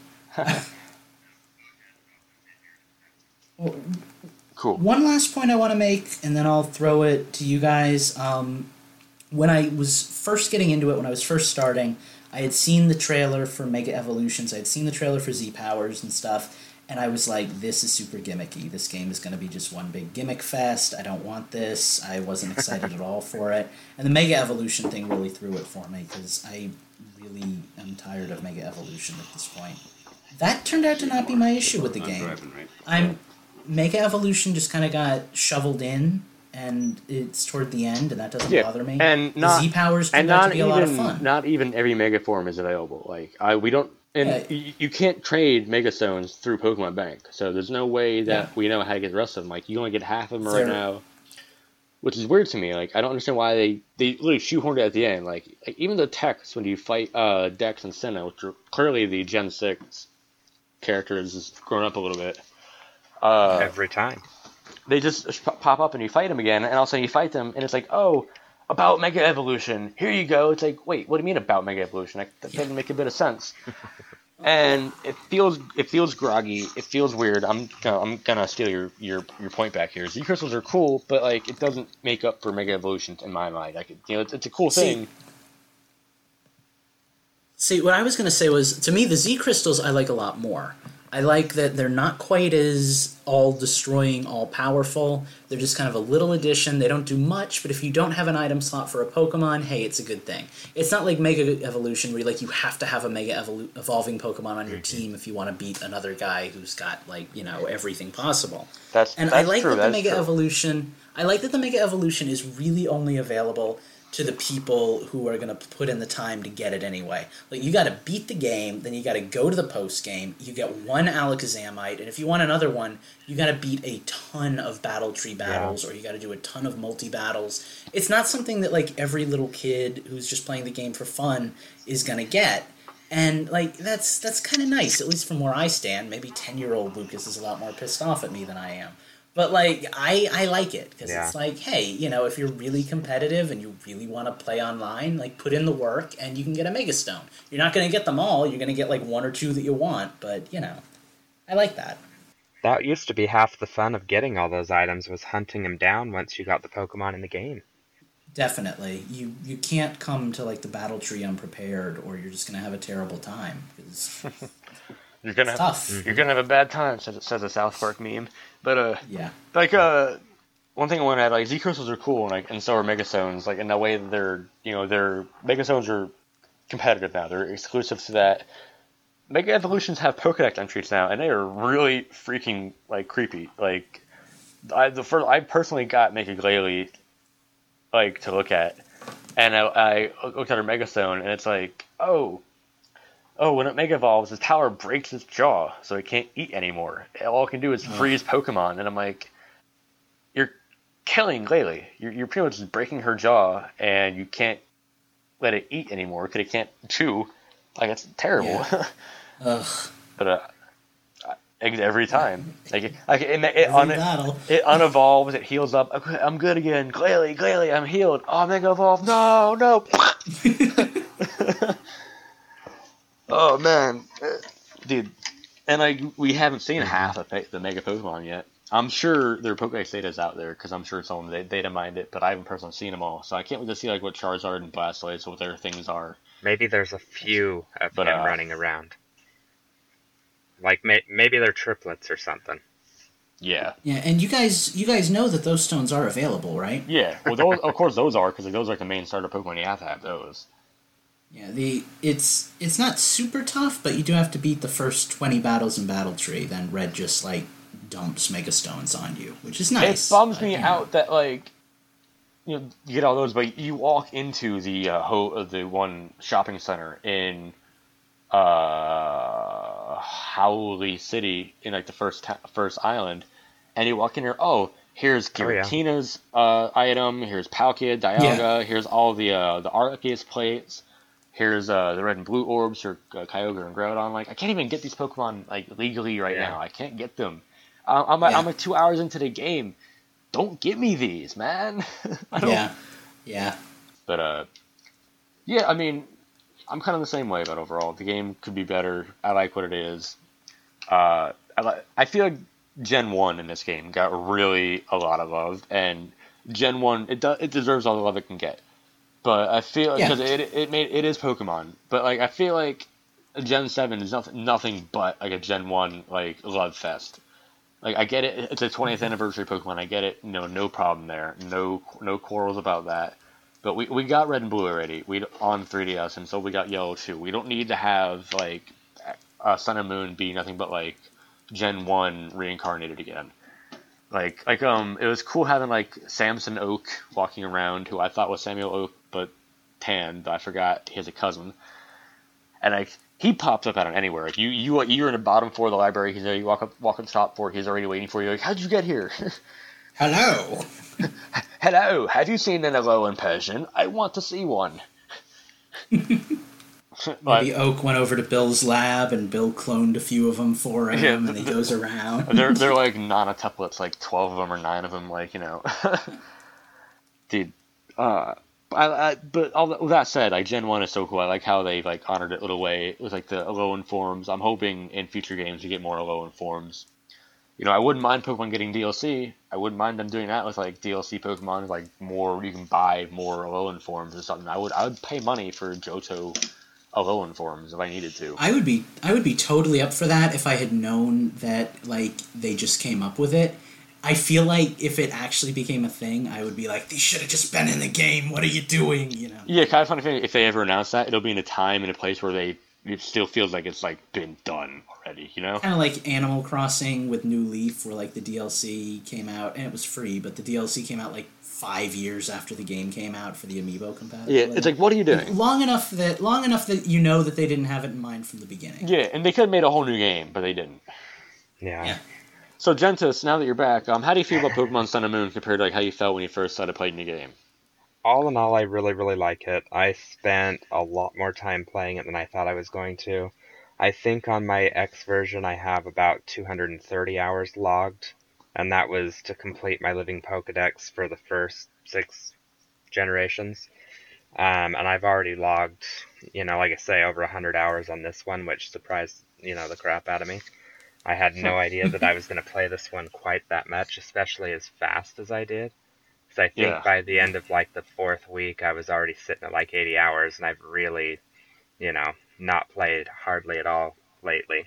S2: Well,
S1: cool.
S2: One last point I want to make, and then I'll throw it to you guys. When I was first getting into it, when I was first starting, I had seen the trailer for Mega Evolutions. I had seen the trailer for Z-Powers and stuff, and I was like, this is super gimmicky. This game is going to be just one big gimmick fest. I don't want this. I wasn't excited at all for it. And the Mega Evolution thing really threw it for me, because I really am tired of Mega Evolution at this point. That turned out to not be my issue with the game. Mega Evolution just kind of got shoveled in, and it's toward the end, and that doesn't bother me.
S1: And
S2: the Z powers turned out to be a lot of fun.
S1: Not even every Mega form is available. Like we don't, and you can't trade Mega Stones through Pokemon Bank, so there's no way that we know how to get the rest of them. Like you only get half of them right now, which is weird to me. Like I don't understand why they literally shoehorned it at the end. Like even the text when you fight Dex and Senna, which are clearly the Gen 6 characters, is grown up a little bit.
S3: Every time.
S1: They just pop up and you fight them again, and all of a sudden you fight them, and it's like, oh, about Mega Evolution. Here you go. It's like, wait, what do you mean about Mega Evolution? That doesn't make a bit of sense. And it feels groggy. It feels weird. I'm gonna steal your point back here. Z crystals are cool, but like it doesn't make up for Mega Evolution in my mind. Like it's a cool thing.
S2: See, what I was gonna say was, to me, the Z crystals I like a lot more. I like that they're not quite as all-destroying, all-powerful. They're just kind of a little addition. They don't do much, but if you don't have an item slot for a Pokemon, hey, it's a good thing. It's not like Mega Evolution, where you have to have a Mega Evolving Pokemon on your team if you want to beat another guy who's got, everything possible. I like that the Mega Evolution is really only available to the people who are going to put in the time to get it anyway. Like, you got to beat the game, then you got to go to the post-game, you get one Alakazamite, and if you want another one, you got to beat a ton of Battle Tree battles, or you got to do a ton of multi-battles. It's not something that, every little kid who's just playing the game for fun is going to get. And, that's kind of nice, at least from where I stand. Maybe 10-year-old Lucas is a lot more pissed off at me than I am. But, I like it, because it's like, hey, if you're really competitive and you really want to play online, put in the work and you can get a Mega Stone. You're not going to get them all. You're going to get, one or two that you want, but, I like that.
S3: That used to be half the fun of getting all those items, was hunting them down once you got the Pokemon in the game.
S2: Definitely. You can't come to, the Battle Tree unprepared, or you're just going to have a terrible time, because
S1: You're gonna have
S2: tough.
S1: You're gonna have a bad time, says a South Park meme. But
S2: yeah.
S1: One thing I want to add, Z crystals are cool, and so are Mega Stones. In the way that they're Mega Stones are competitive now. They're exclusive to that. Mega Evolutions have Pokédex entries now, and they are really freaking creepy. I personally got Mega Glalie to look at, and I looked at her Mega Stone, and it's when it Mega Evolves, its power breaks its jaw, so it can't eat anymore. All it can do is freeze Pokemon, and I'm like, you're killing Glalie. You're pretty much just breaking her jaw, and you can't let it eat anymore, because it can't chew. It's terrible.
S2: Yeah. Ugh.
S1: But every time. It unevolves, it heals up. Okay, I'm good again. Glalie, I'm healed. Oh, Mega Evolve. No. Oh man, dude, and we haven't seen half of the Mega Pokemon yet. I'm sure their Pokédex data is out there, because I'm sure someone data mined it, but I haven't personally seen them all, so I can't wait to see what Charizard and Blastoise, what their things are.
S3: Maybe there's a few of them running around. Maybe they're triplets or something.
S1: Yeah.
S2: Yeah, and you guys know that those stones are available, right?
S1: Yeah. Well, those, of course those are, because those are the main starter Pokemon. You have to have those.
S2: Yeah, it's not super tough, but you do have to beat the first 20 battles in Battle Tree. Then Red just dumps Mega Stones on you, which is nice.
S1: It bums me out that you get all those, but you walk into the the one shopping center in Howley City in the first island, and you walk in here. Oh, here's Giratina's item. Here's Palkia, Dialga. Here's all the Arceus plates. Here's the red and blue orbs for Kyogre and Groudon. I can't even get these Pokemon legally right now. I can't get them. I'm 2 hours into the game. Don't give me these, man.
S2: Yeah.
S1: But yeah. I mean, I'm kind of the same way. But overall, the game could be better. I like what it is. I feel like Gen 1 in this game got really a lot of love, and Gen 1 it deserves all the love it can get. But I feel because it is Pokemon, but I feel like Gen 7 is nothing but like a Gen 1 like love fest. Like I get it, it's a 20th anniversary Pokemon. I get it, no problem there. No quarrels about that. But we got Red and Blue already. We on 3DS, and so we got Yellow too. We don't need to have like Sun and Moon be nothing but like Gen 1 reincarnated again. Like it was cool having like Samson Oak walking around, who I thought was Samuel Oak, but tan, but I forgot he has a cousin. And like he pops up out of anywhere. Like you're in the bottom floor of the library. He's there. You walk up the top floor. He's already waiting for you. Like, how'd you get here?
S2: Hello.
S1: Hello. Have you seen an Alolan Persian? I want to see one.
S2: Maybe Oak went over to Bill's lab and Bill cloned a few of them for him, and he goes around.
S1: They're like nanotuplets, like 12 of them or 9 of them, like dude. But all that said, like Gen 1 is so cool. I like how they like honored it little way with like the Alolan forms. I'm hoping in future games we get more Alolan forms. I wouldn't mind Pokemon getting DLC. I wouldn't mind them doing that with like DLC Pokemon, like more you can buy more Alolan forms or something. I would pay money for Johto Alolan forms if I needed to.
S2: I would be totally up for that if I had known that like they just came up with it. I feel like if it actually became a thing, I would be like, these should have just been in the game. What are you doing?
S1: Yeah, kind of funny if they ever announce that, it'll be in a time and a place where it still feels like it's like been done already,
S2: Kind of like Animal Crossing with New Leaf, where like the DLC came out and it was free, but the DLC came out like 5 years after the game came out for the Amiibo compatibility.
S1: Yeah, it's like, what are you doing?
S2: Long enough that that they didn't have it in mind from the beginning.
S1: Yeah, and they could have made a whole new game, but they didn't.
S3: Yeah.
S1: So, Gentis, now that you're back, how do you feel about Pokemon Sun and Moon compared to like how you felt when you first started playing the game?
S3: All in all, I really, really like it. I spent a lot more time playing it than I thought I was going to. I think on my X version I have about 230 hours logged, and that was to complete my Living Pokedex for the first 6 generations. And I've already logged, like I say, over 100 hours on this one, which surprised, the crap out of me. I had no idea that I was going to play this one quite that much, especially as fast as I did. Because I think by the end of like the 4th week, I was already sitting at like 80 hours, and I've really, not played hardly at all lately.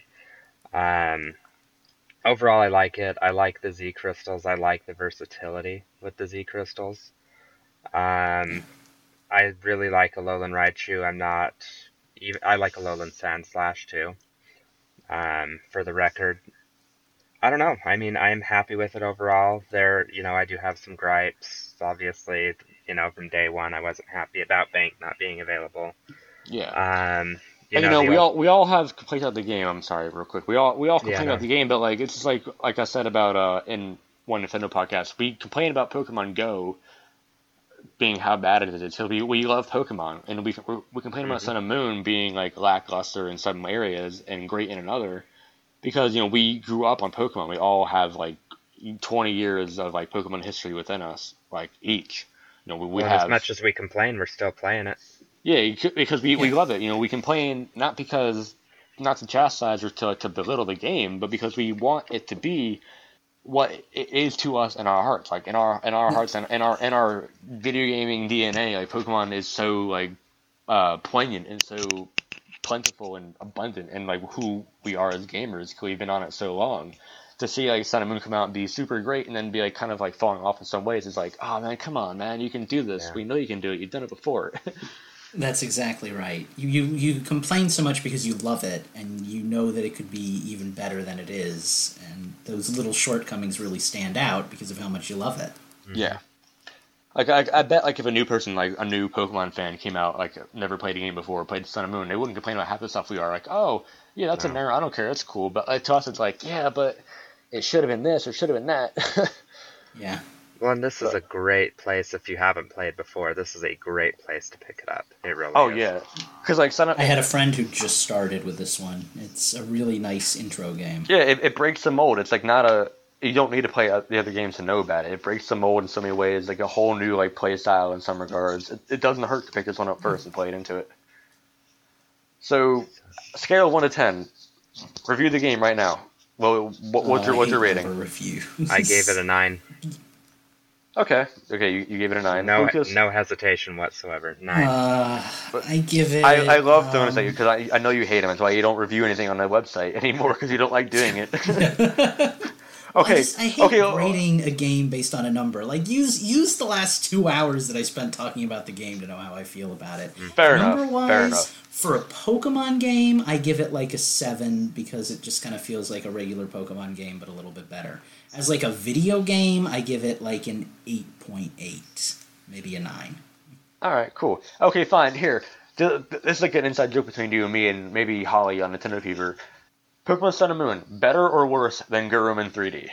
S3: Overall, I like it. I like the Z crystals. I like the versatility with the Z crystals. I really like Alolan Raichu. I like Alolan Sandslash too. For the record, I don't know. I mean, I am happy with it overall. I do have some gripes. Obviously, from day one, I wasn't happy about Bank not being available.
S1: Yeah. We all have complaints about the game. I'm sorry, real quick. We all complain about the game, but like it's just like I said about in one Nintendo podcast, we complain about Pokemon Go being how bad it is until we love Pokemon, and we complain about Sun and Moon being like lackluster in some areas and great in another, because we grew up on Pokemon. We all have like 20 years of like Pokemon history within us, like each. We have,
S3: as much as we complain, we're still playing it.
S1: Yeah, because we love it. We complain not to chastise or to belittle the game, but because we want it to be what it is to us in our hearts, like in our hearts and in our video gaming DNA. Like Pokemon is so like poignant and so plentiful and abundant, and like who we are as gamers because we've been on it so long. To see like Sun and Moon come out and be super great and then be like kind of like falling off in some ways, it's like, oh man, come on, man, you can do this. Yeah. We know you can do it. You've done it before.
S2: That's exactly right. You complain so much because you love it, and you know that it could be even better than it is, and those little shortcomings really stand out because of how much you love it.
S1: Yeah. Like I bet like if a new person, like a new Pokemon fan came out, like never played a game before, played Sun and Moon, they wouldn't complain about half the stuff we are. Like, oh, yeah, that's an error. I don't care. That's cool. But like, to us, it's like, yeah, but it should have been this or should have been that.
S2: Yeah.
S3: Well, and this is a great place if you haven't played before. This is a great place to pick it up. It really is.
S1: Oh, yeah. Because like
S2: I had a friend who just started with this one. It's a really nice intro game.
S1: Yeah, it breaks the mold. It's like not a... You don't need to play the other games to know about it. It breaks the mold in so many ways, like a whole new like play style in some regards. It doesn't hurt to pick this one up first and play it into it. So, scale of 1 to 10. Review the game right now. Well, what's your rating?
S2: Review.
S3: I gave it a 9.
S1: Okay, you gave it a 9.
S3: No,
S1: Lucas?
S3: no hesitation whatsoever. 9.
S2: I give it.
S1: I love throwing this at you because I know you hate him. That's why you don't review anything on the website anymore because you don't like doing it. Okay.
S2: I hate rating a game based on a number. Like, use the last 2 hours that I spent talking about the game to know how I feel about it.
S1: Fair enough.
S2: Number-wise, for a Pokemon game, I give it like a 7 because it just kind of feels like a regular Pokemon game, but a little bit better. As like a video game, I give it like an 8.8, maybe a 9.
S1: All right, cool. Okay, fine. Here, this is like an inside joke between you and me, and maybe Holly on Nintendo Fever. Pokemon Sun and Moon, better or worse than Guruman 3D?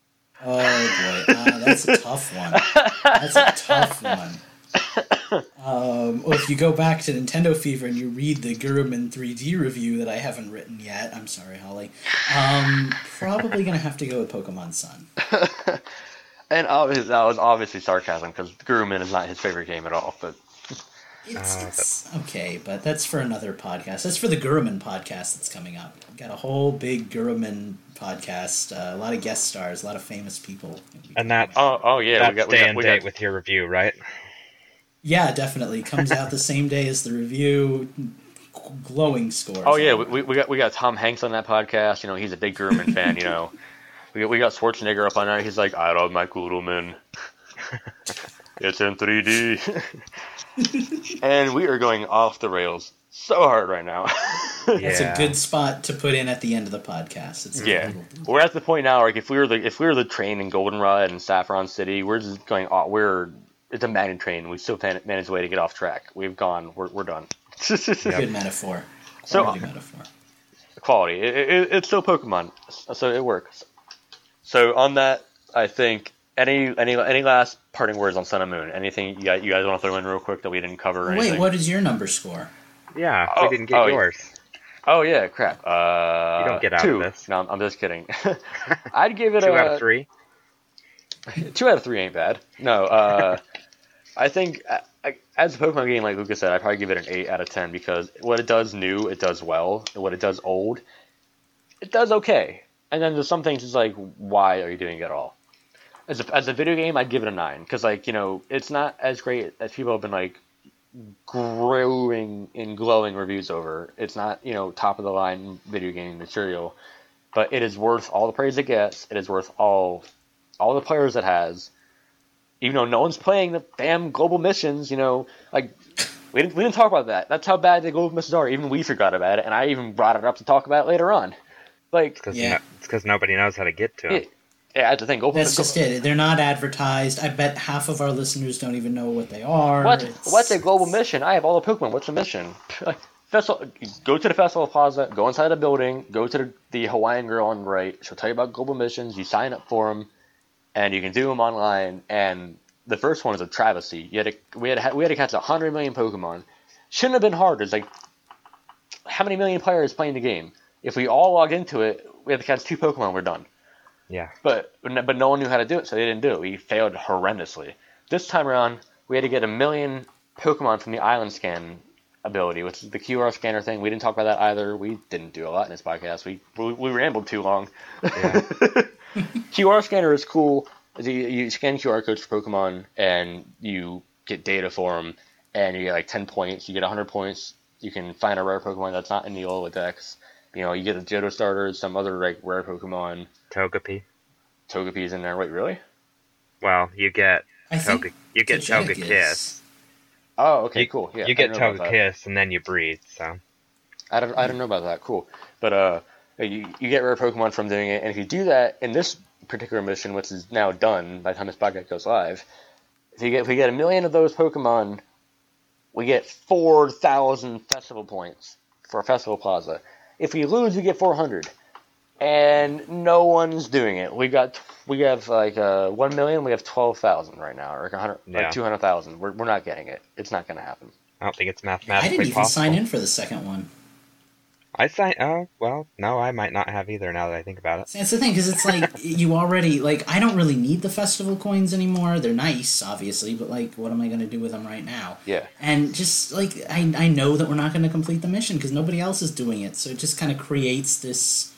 S2: Oh boy, that's a tough one. That's a tough one. Well, if you go back to Nintendo Fever and you read the Guruman 3D review that I haven't written yet, I'm sorry, Holly. Probably gonna have to go with Pokemon Sun.
S1: And obviously, that was obviously sarcasm because Guruman is not his favorite game at all. But
S2: it's okay, but that's for another podcast. That's for the Guruman podcast that's coming up. We've got a whole big Guruman podcast, a lot of guest stars, a lot of famous people.
S3: And that's
S1: yeah,
S3: that's day and date with your review, right?
S2: Yeah, definitely. Comes out the same day as the review. Glowing scores.
S1: Oh yeah, we got Tom Hanks on that podcast. You know, he's a big Guruman fan. You know, we got Schwarzenegger up on there. He's like, I love my Guruman. It's in 3D. And we are going off the rails so hard right now.
S2: That's a good spot to put in at the end of the podcast.
S1: We're at the point now. Like if we were the train in Goldenrod and Saffron City, we're just going. It's a magnet train. We still managed a way to get off track. We're done.
S2: Good metaphor. Quality metaphor.
S1: Quality. It's still Pokemon, so it works. So on that, I think any last parting words on Sun and Moon? Anything you guys want to throw in real quick that we didn't cover? Or anything?
S2: Wait, what is your number score?
S3: Yeah, we didn't get yours.
S1: Oh yeah, crap.
S3: You don't get out
S1: 2.
S3: of this.
S1: No, I'm just kidding. I'd give it
S3: 2 out of 3.
S1: 2 out of 3 ain't bad. No, I think as a Pokemon game, like Lucas said, I'd probably give it an 8 out of 10 because what it does new, it does well, and what it does old, it does okay. And then there's some things it's like, why are you doing it at all? As a video game, I'd give it a 9 because it's not as great as people have been like glowing reviews over. It's not top of the line video game material, but it is worth all the praise it gets. It is worth all the players it has. Even though no one's playing the damn global missions, we didn't talk about that. That's how bad the global missions are. Even we forgot about it, and I even brought it up to talk about it later on.
S3: It's because nobody knows how to get to them.
S1: Yeah, that's the thing.
S2: That's just it. They're not advertised. I bet half of our listeners don't even know what they are.
S1: What's a global mission? I have all the Pokemon. What's a mission? Go to the Festival Plaza, go inside a building, go to the Hawaiian girl on the right. She'll tell you about global missions. You sign up for them. And you can do them online, and the first one is a travesty. We had to catch 100 million Pokemon. Shouldn't have been hard. It's like, how many million players playing the game? If we all log into it, we have to catch 2 Pokemon, we're done.
S3: Yeah.
S1: But no one knew how to do it, so they didn't do it. We failed horrendously. This time around, we had to get 1 million Pokemon from the Island Scan ability, which is the QR scanner thing. We didn't talk about that either. We didn't do a lot in this podcast. We rambled too long.
S3: Yeah.
S1: QR scanner is cool. You scan QR codes for Pokemon, and you get data for them, and you get like 10 points. You get 100 points. You can find a rare Pokemon that's not in the Alola-Dex. You get a Johto starter, some other rare Pokemon.
S3: Togepi.
S1: Togepi's in there. Wait, really?
S3: Well, you get Togekiss.
S1: Oh, okay, cool. Yeah,
S3: you get Togekiss, and then you breed. So
S1: I don't know about that. Cool, but you get rare Pokemon from doing it, and if you do that in this particular mission, which is now done by the time this podcast goes live, if we get 1 million of those Pokemon, we get 4,000 festival points for a Festival Plaza. If we lose, we get 400, and no one's doing it. We have like 1 million. We have 12,000 right now, or like 100, like 200,000. We're not getting it. It's not going to happen.
S3: I don't think it's mathematically
S2: I didn't even
S3: possible.
S2: sign in for the second one.
S3: I signed. Oh, well, no, I might not have either now that I think about it.
S2: That's the thing, because it's like, you already, I don't really need the festival coins anymore. They're nice, obviously, but, what am I going to do with them right now?
S1: Yeah.
S2: And just, I know that we're not going to complete the mission, because nobody else is doing it, so it just kind of creates this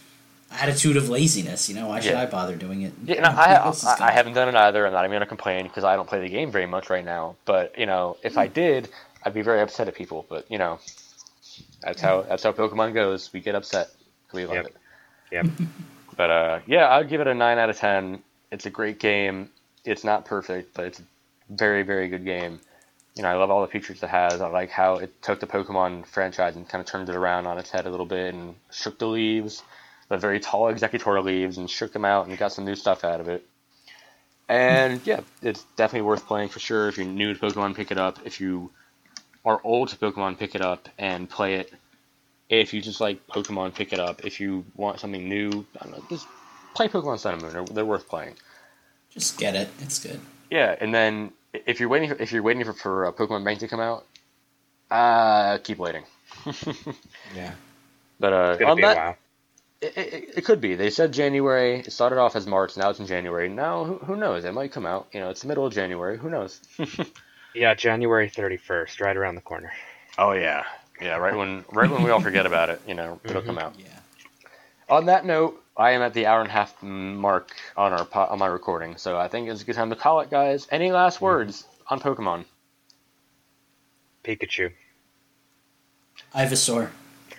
S2: attitude of laziness. Why should
S1: Yeah.
S2: I bother doing it?
S1: Yeah,
S2: Everybody else is
S1: I haven't done it either. I'm not even going to complain because I don't play the game very much right now. But, if I did, I'd be very upset at people. But, that's how Pokemon goes. We get upset. We love it.
S3: Yep.
S1: But, I'd give it a 9 out of 10. It's a great game. It's not perfect, but it's a very, very good game. I love all the features it has. I like how it took the Pokemon franchise and kind of turned it around on its head a little bit and shook the leaves, the very tall Executor leaves, and shook them out and got some new stuff out of it. And yeah, it's definitely worth playing for sure. If you're new to Pokemon, pick it up. If you are old to Pokemon, pick it up and play it. If you just like Pokemon, pick it up. If you want something new, I don't know, just play Pokemon Sun and Moon. They're worth playing.
S2: Just get it. It's good.
S1: Yeah, and then if you're waiting for Pokemon Bank to come out, keep waiting.
S2: Yeah.
S1: But
S3: It's gonna
S1: on
S3: be a
S1: that,
S3: while.
S1: it could be. They said January. It started off as March. Now it's in January. Now who knows? It might come out. It's the middle of January. Who knows?
S3: Yeah, January 31st, right around the corner.
S1: Oh yeah, yeah. Right when we all forget about it, it'll come out.
S2: Yeah.
S1: On that note, I am at the hour and a half mark on on my recording, so I think it's a good time to call it, guys. Any last words on Pokemon?
S3: Pikachu.
S2: Ivysaur.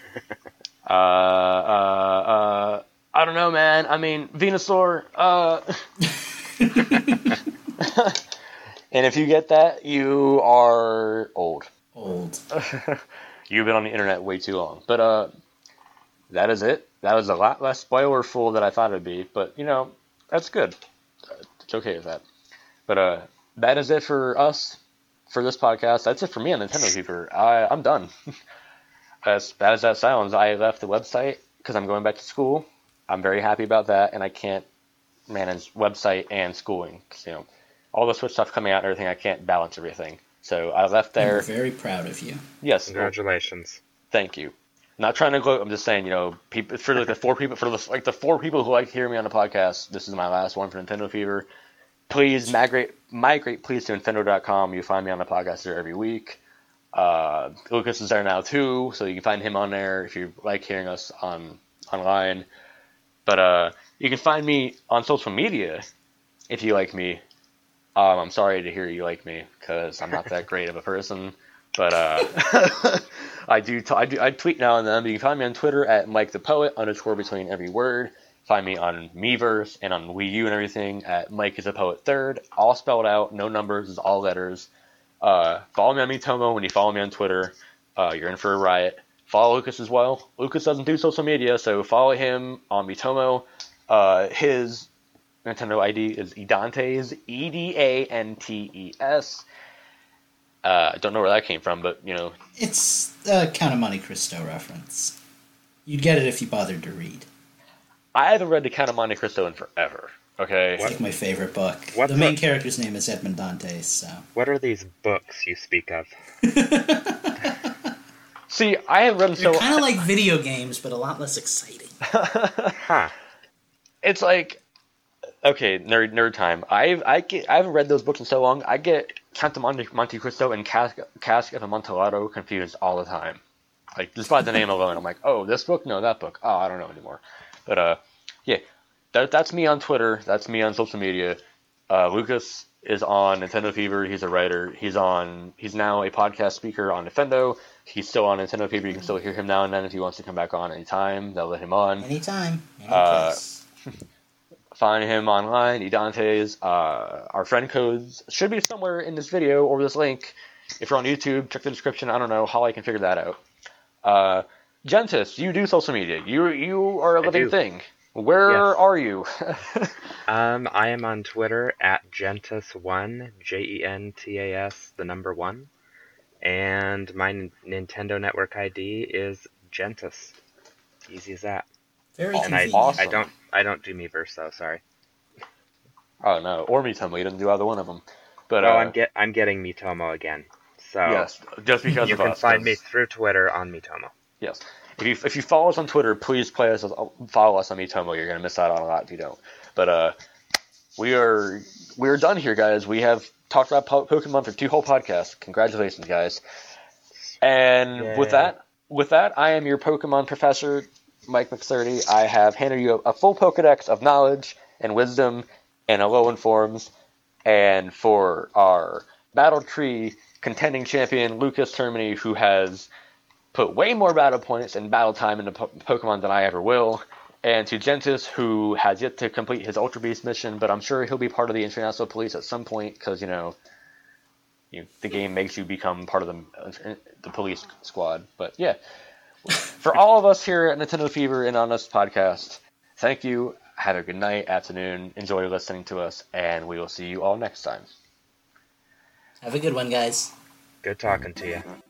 S1: I don't know, man. I mean, Venusaur. And if you get that, you are old.
S2: Old.
S1: You've been on the internet way too long. But that is it. That was a lot less spoilerful than I thought it would be. But that's good. It's okay with that. But that is it for us for this podcast. That's it for me on Nintendo Fever. I'm done. As bad as that sounds, I left the website because I'm going back to school. I'm very happy about that, and I can't manage website and schooling. 'Cause, all the Switch stuff coming out and everything, I can't balance everything. So I left there.
S2: I'm very proud of you.
S1: Yes.
S3: Congratulations.
S1: Thank you. Not trying to gloat. I'm just saying, people for like the four people who like to hear me on the podcast. This is my last one for Nintendo Fever. Please migrate please to Nintendo.com. You find me on the podcast there every week. Lucas is there now too, so you can find him on there if you like hearing us online. But you can find me on social media if you like me. I'm sorry to hear you like me because I'm not that great of a person, but I tweet now and then. But you can find me on Twitter at Mike the Poet _ between every word. Find me on Miiverse and on Wii U and everything at Mike is a Poet 3rd, all spelled out, no numbers, it's all letters. Follow me on Miitomo. When you follow me on Twitter, you're in for a riot. Follow Lucas as well. Lucas doesn't do social media, so follow him on Miitomo. His Nintendo ID is Edantes, Edantes. I don't know where that came from, but
S2: It's a Count of Monte Cristo reference. You'd get it if you bothered to read.
S1: I haven't read the Count of Monte Cristo in forever. Okay.
S2: It's like my favorite book.
S3: What's
S2: the main
S3: the-
S2: character's name is Edmond Dantes, so.
S3: What are these books you speak of?
S1: See, I haven't read them
S2: They're
S1: so.
S2: kind of like video games, but a lot less exciting.
S3: Huh.
S1: It's like, okay, nerd time. I haven't read those books in so long. I get Count of Monte Cristo and Cask of Amontillado confused all the time. Like just by the name alone, I'm like, oh, this book, no, that book. Oh, I don't know anymore. But yeah, that's me on Twitter. That's me on social media. Lucas is on Nintendo Fever. He's a writer. He's now a podcast speaker on Nintendo. He's still on Nintendo Fever. You can still hear him now and then if he wants to come back on anytime. They'll let him on.
S2: Anytime. Any place.
S1: Find him online, Edantes. Our friend codes should be somewhere in this video or this link. If you're on YouTube, check the description. I don't know how I can figure that out. Gentis, you do social media. You are a living
S3: do.
S1: thing. Where
S3: Yes.
S1: are you?
S3: I am on Twitter at Gentas1, Gentas, the number 1. And my Nintendo Network ID is Gentas. Easy as that.
S2: Very
S3: And
S2: convenient.
S1: awesome.
S3: I don't do Miiverse though, sorry.
S1: Oh no, or Miitomo. You didn't do either one of them. But
S3: I'm getting Miitomo again. So
S1: yes, just because
S3: you
S1: of
S3: can
S1: us.
S3: find me through Twitter on Miitomo.
S1: Yes. If you follow us on Twitter, please follow us on Miitomo. You're gonna miss out on a lot if you don't. But we're done here, guys. We have talked about Pokemon for 2 whole podcasts. Congratulations, guys. And
S3: Yay.
S1: with that, I am your Pokemon professor, Mike McSturdy. I have handed you a full Pokedex of knowledge and wisdom and Alolan forms. And for our Battle Tree contending champion, Lucas Termini, who has put way more battle points and battle time into Pokemon than I ever will. And to Gentis, who has yet to complete his Ultra Beast mission, but I'm sure he'll be part of the International Police at some point, because, the game makes you become part of the police squad. But yeah, for all of us here at Nintendo Fever and on this podcast, thank you. Have a good night, afternoon. Enjoy listening to us, and we will see you all next time.
S2: Have a good one, guys.
S3: Good talking to you.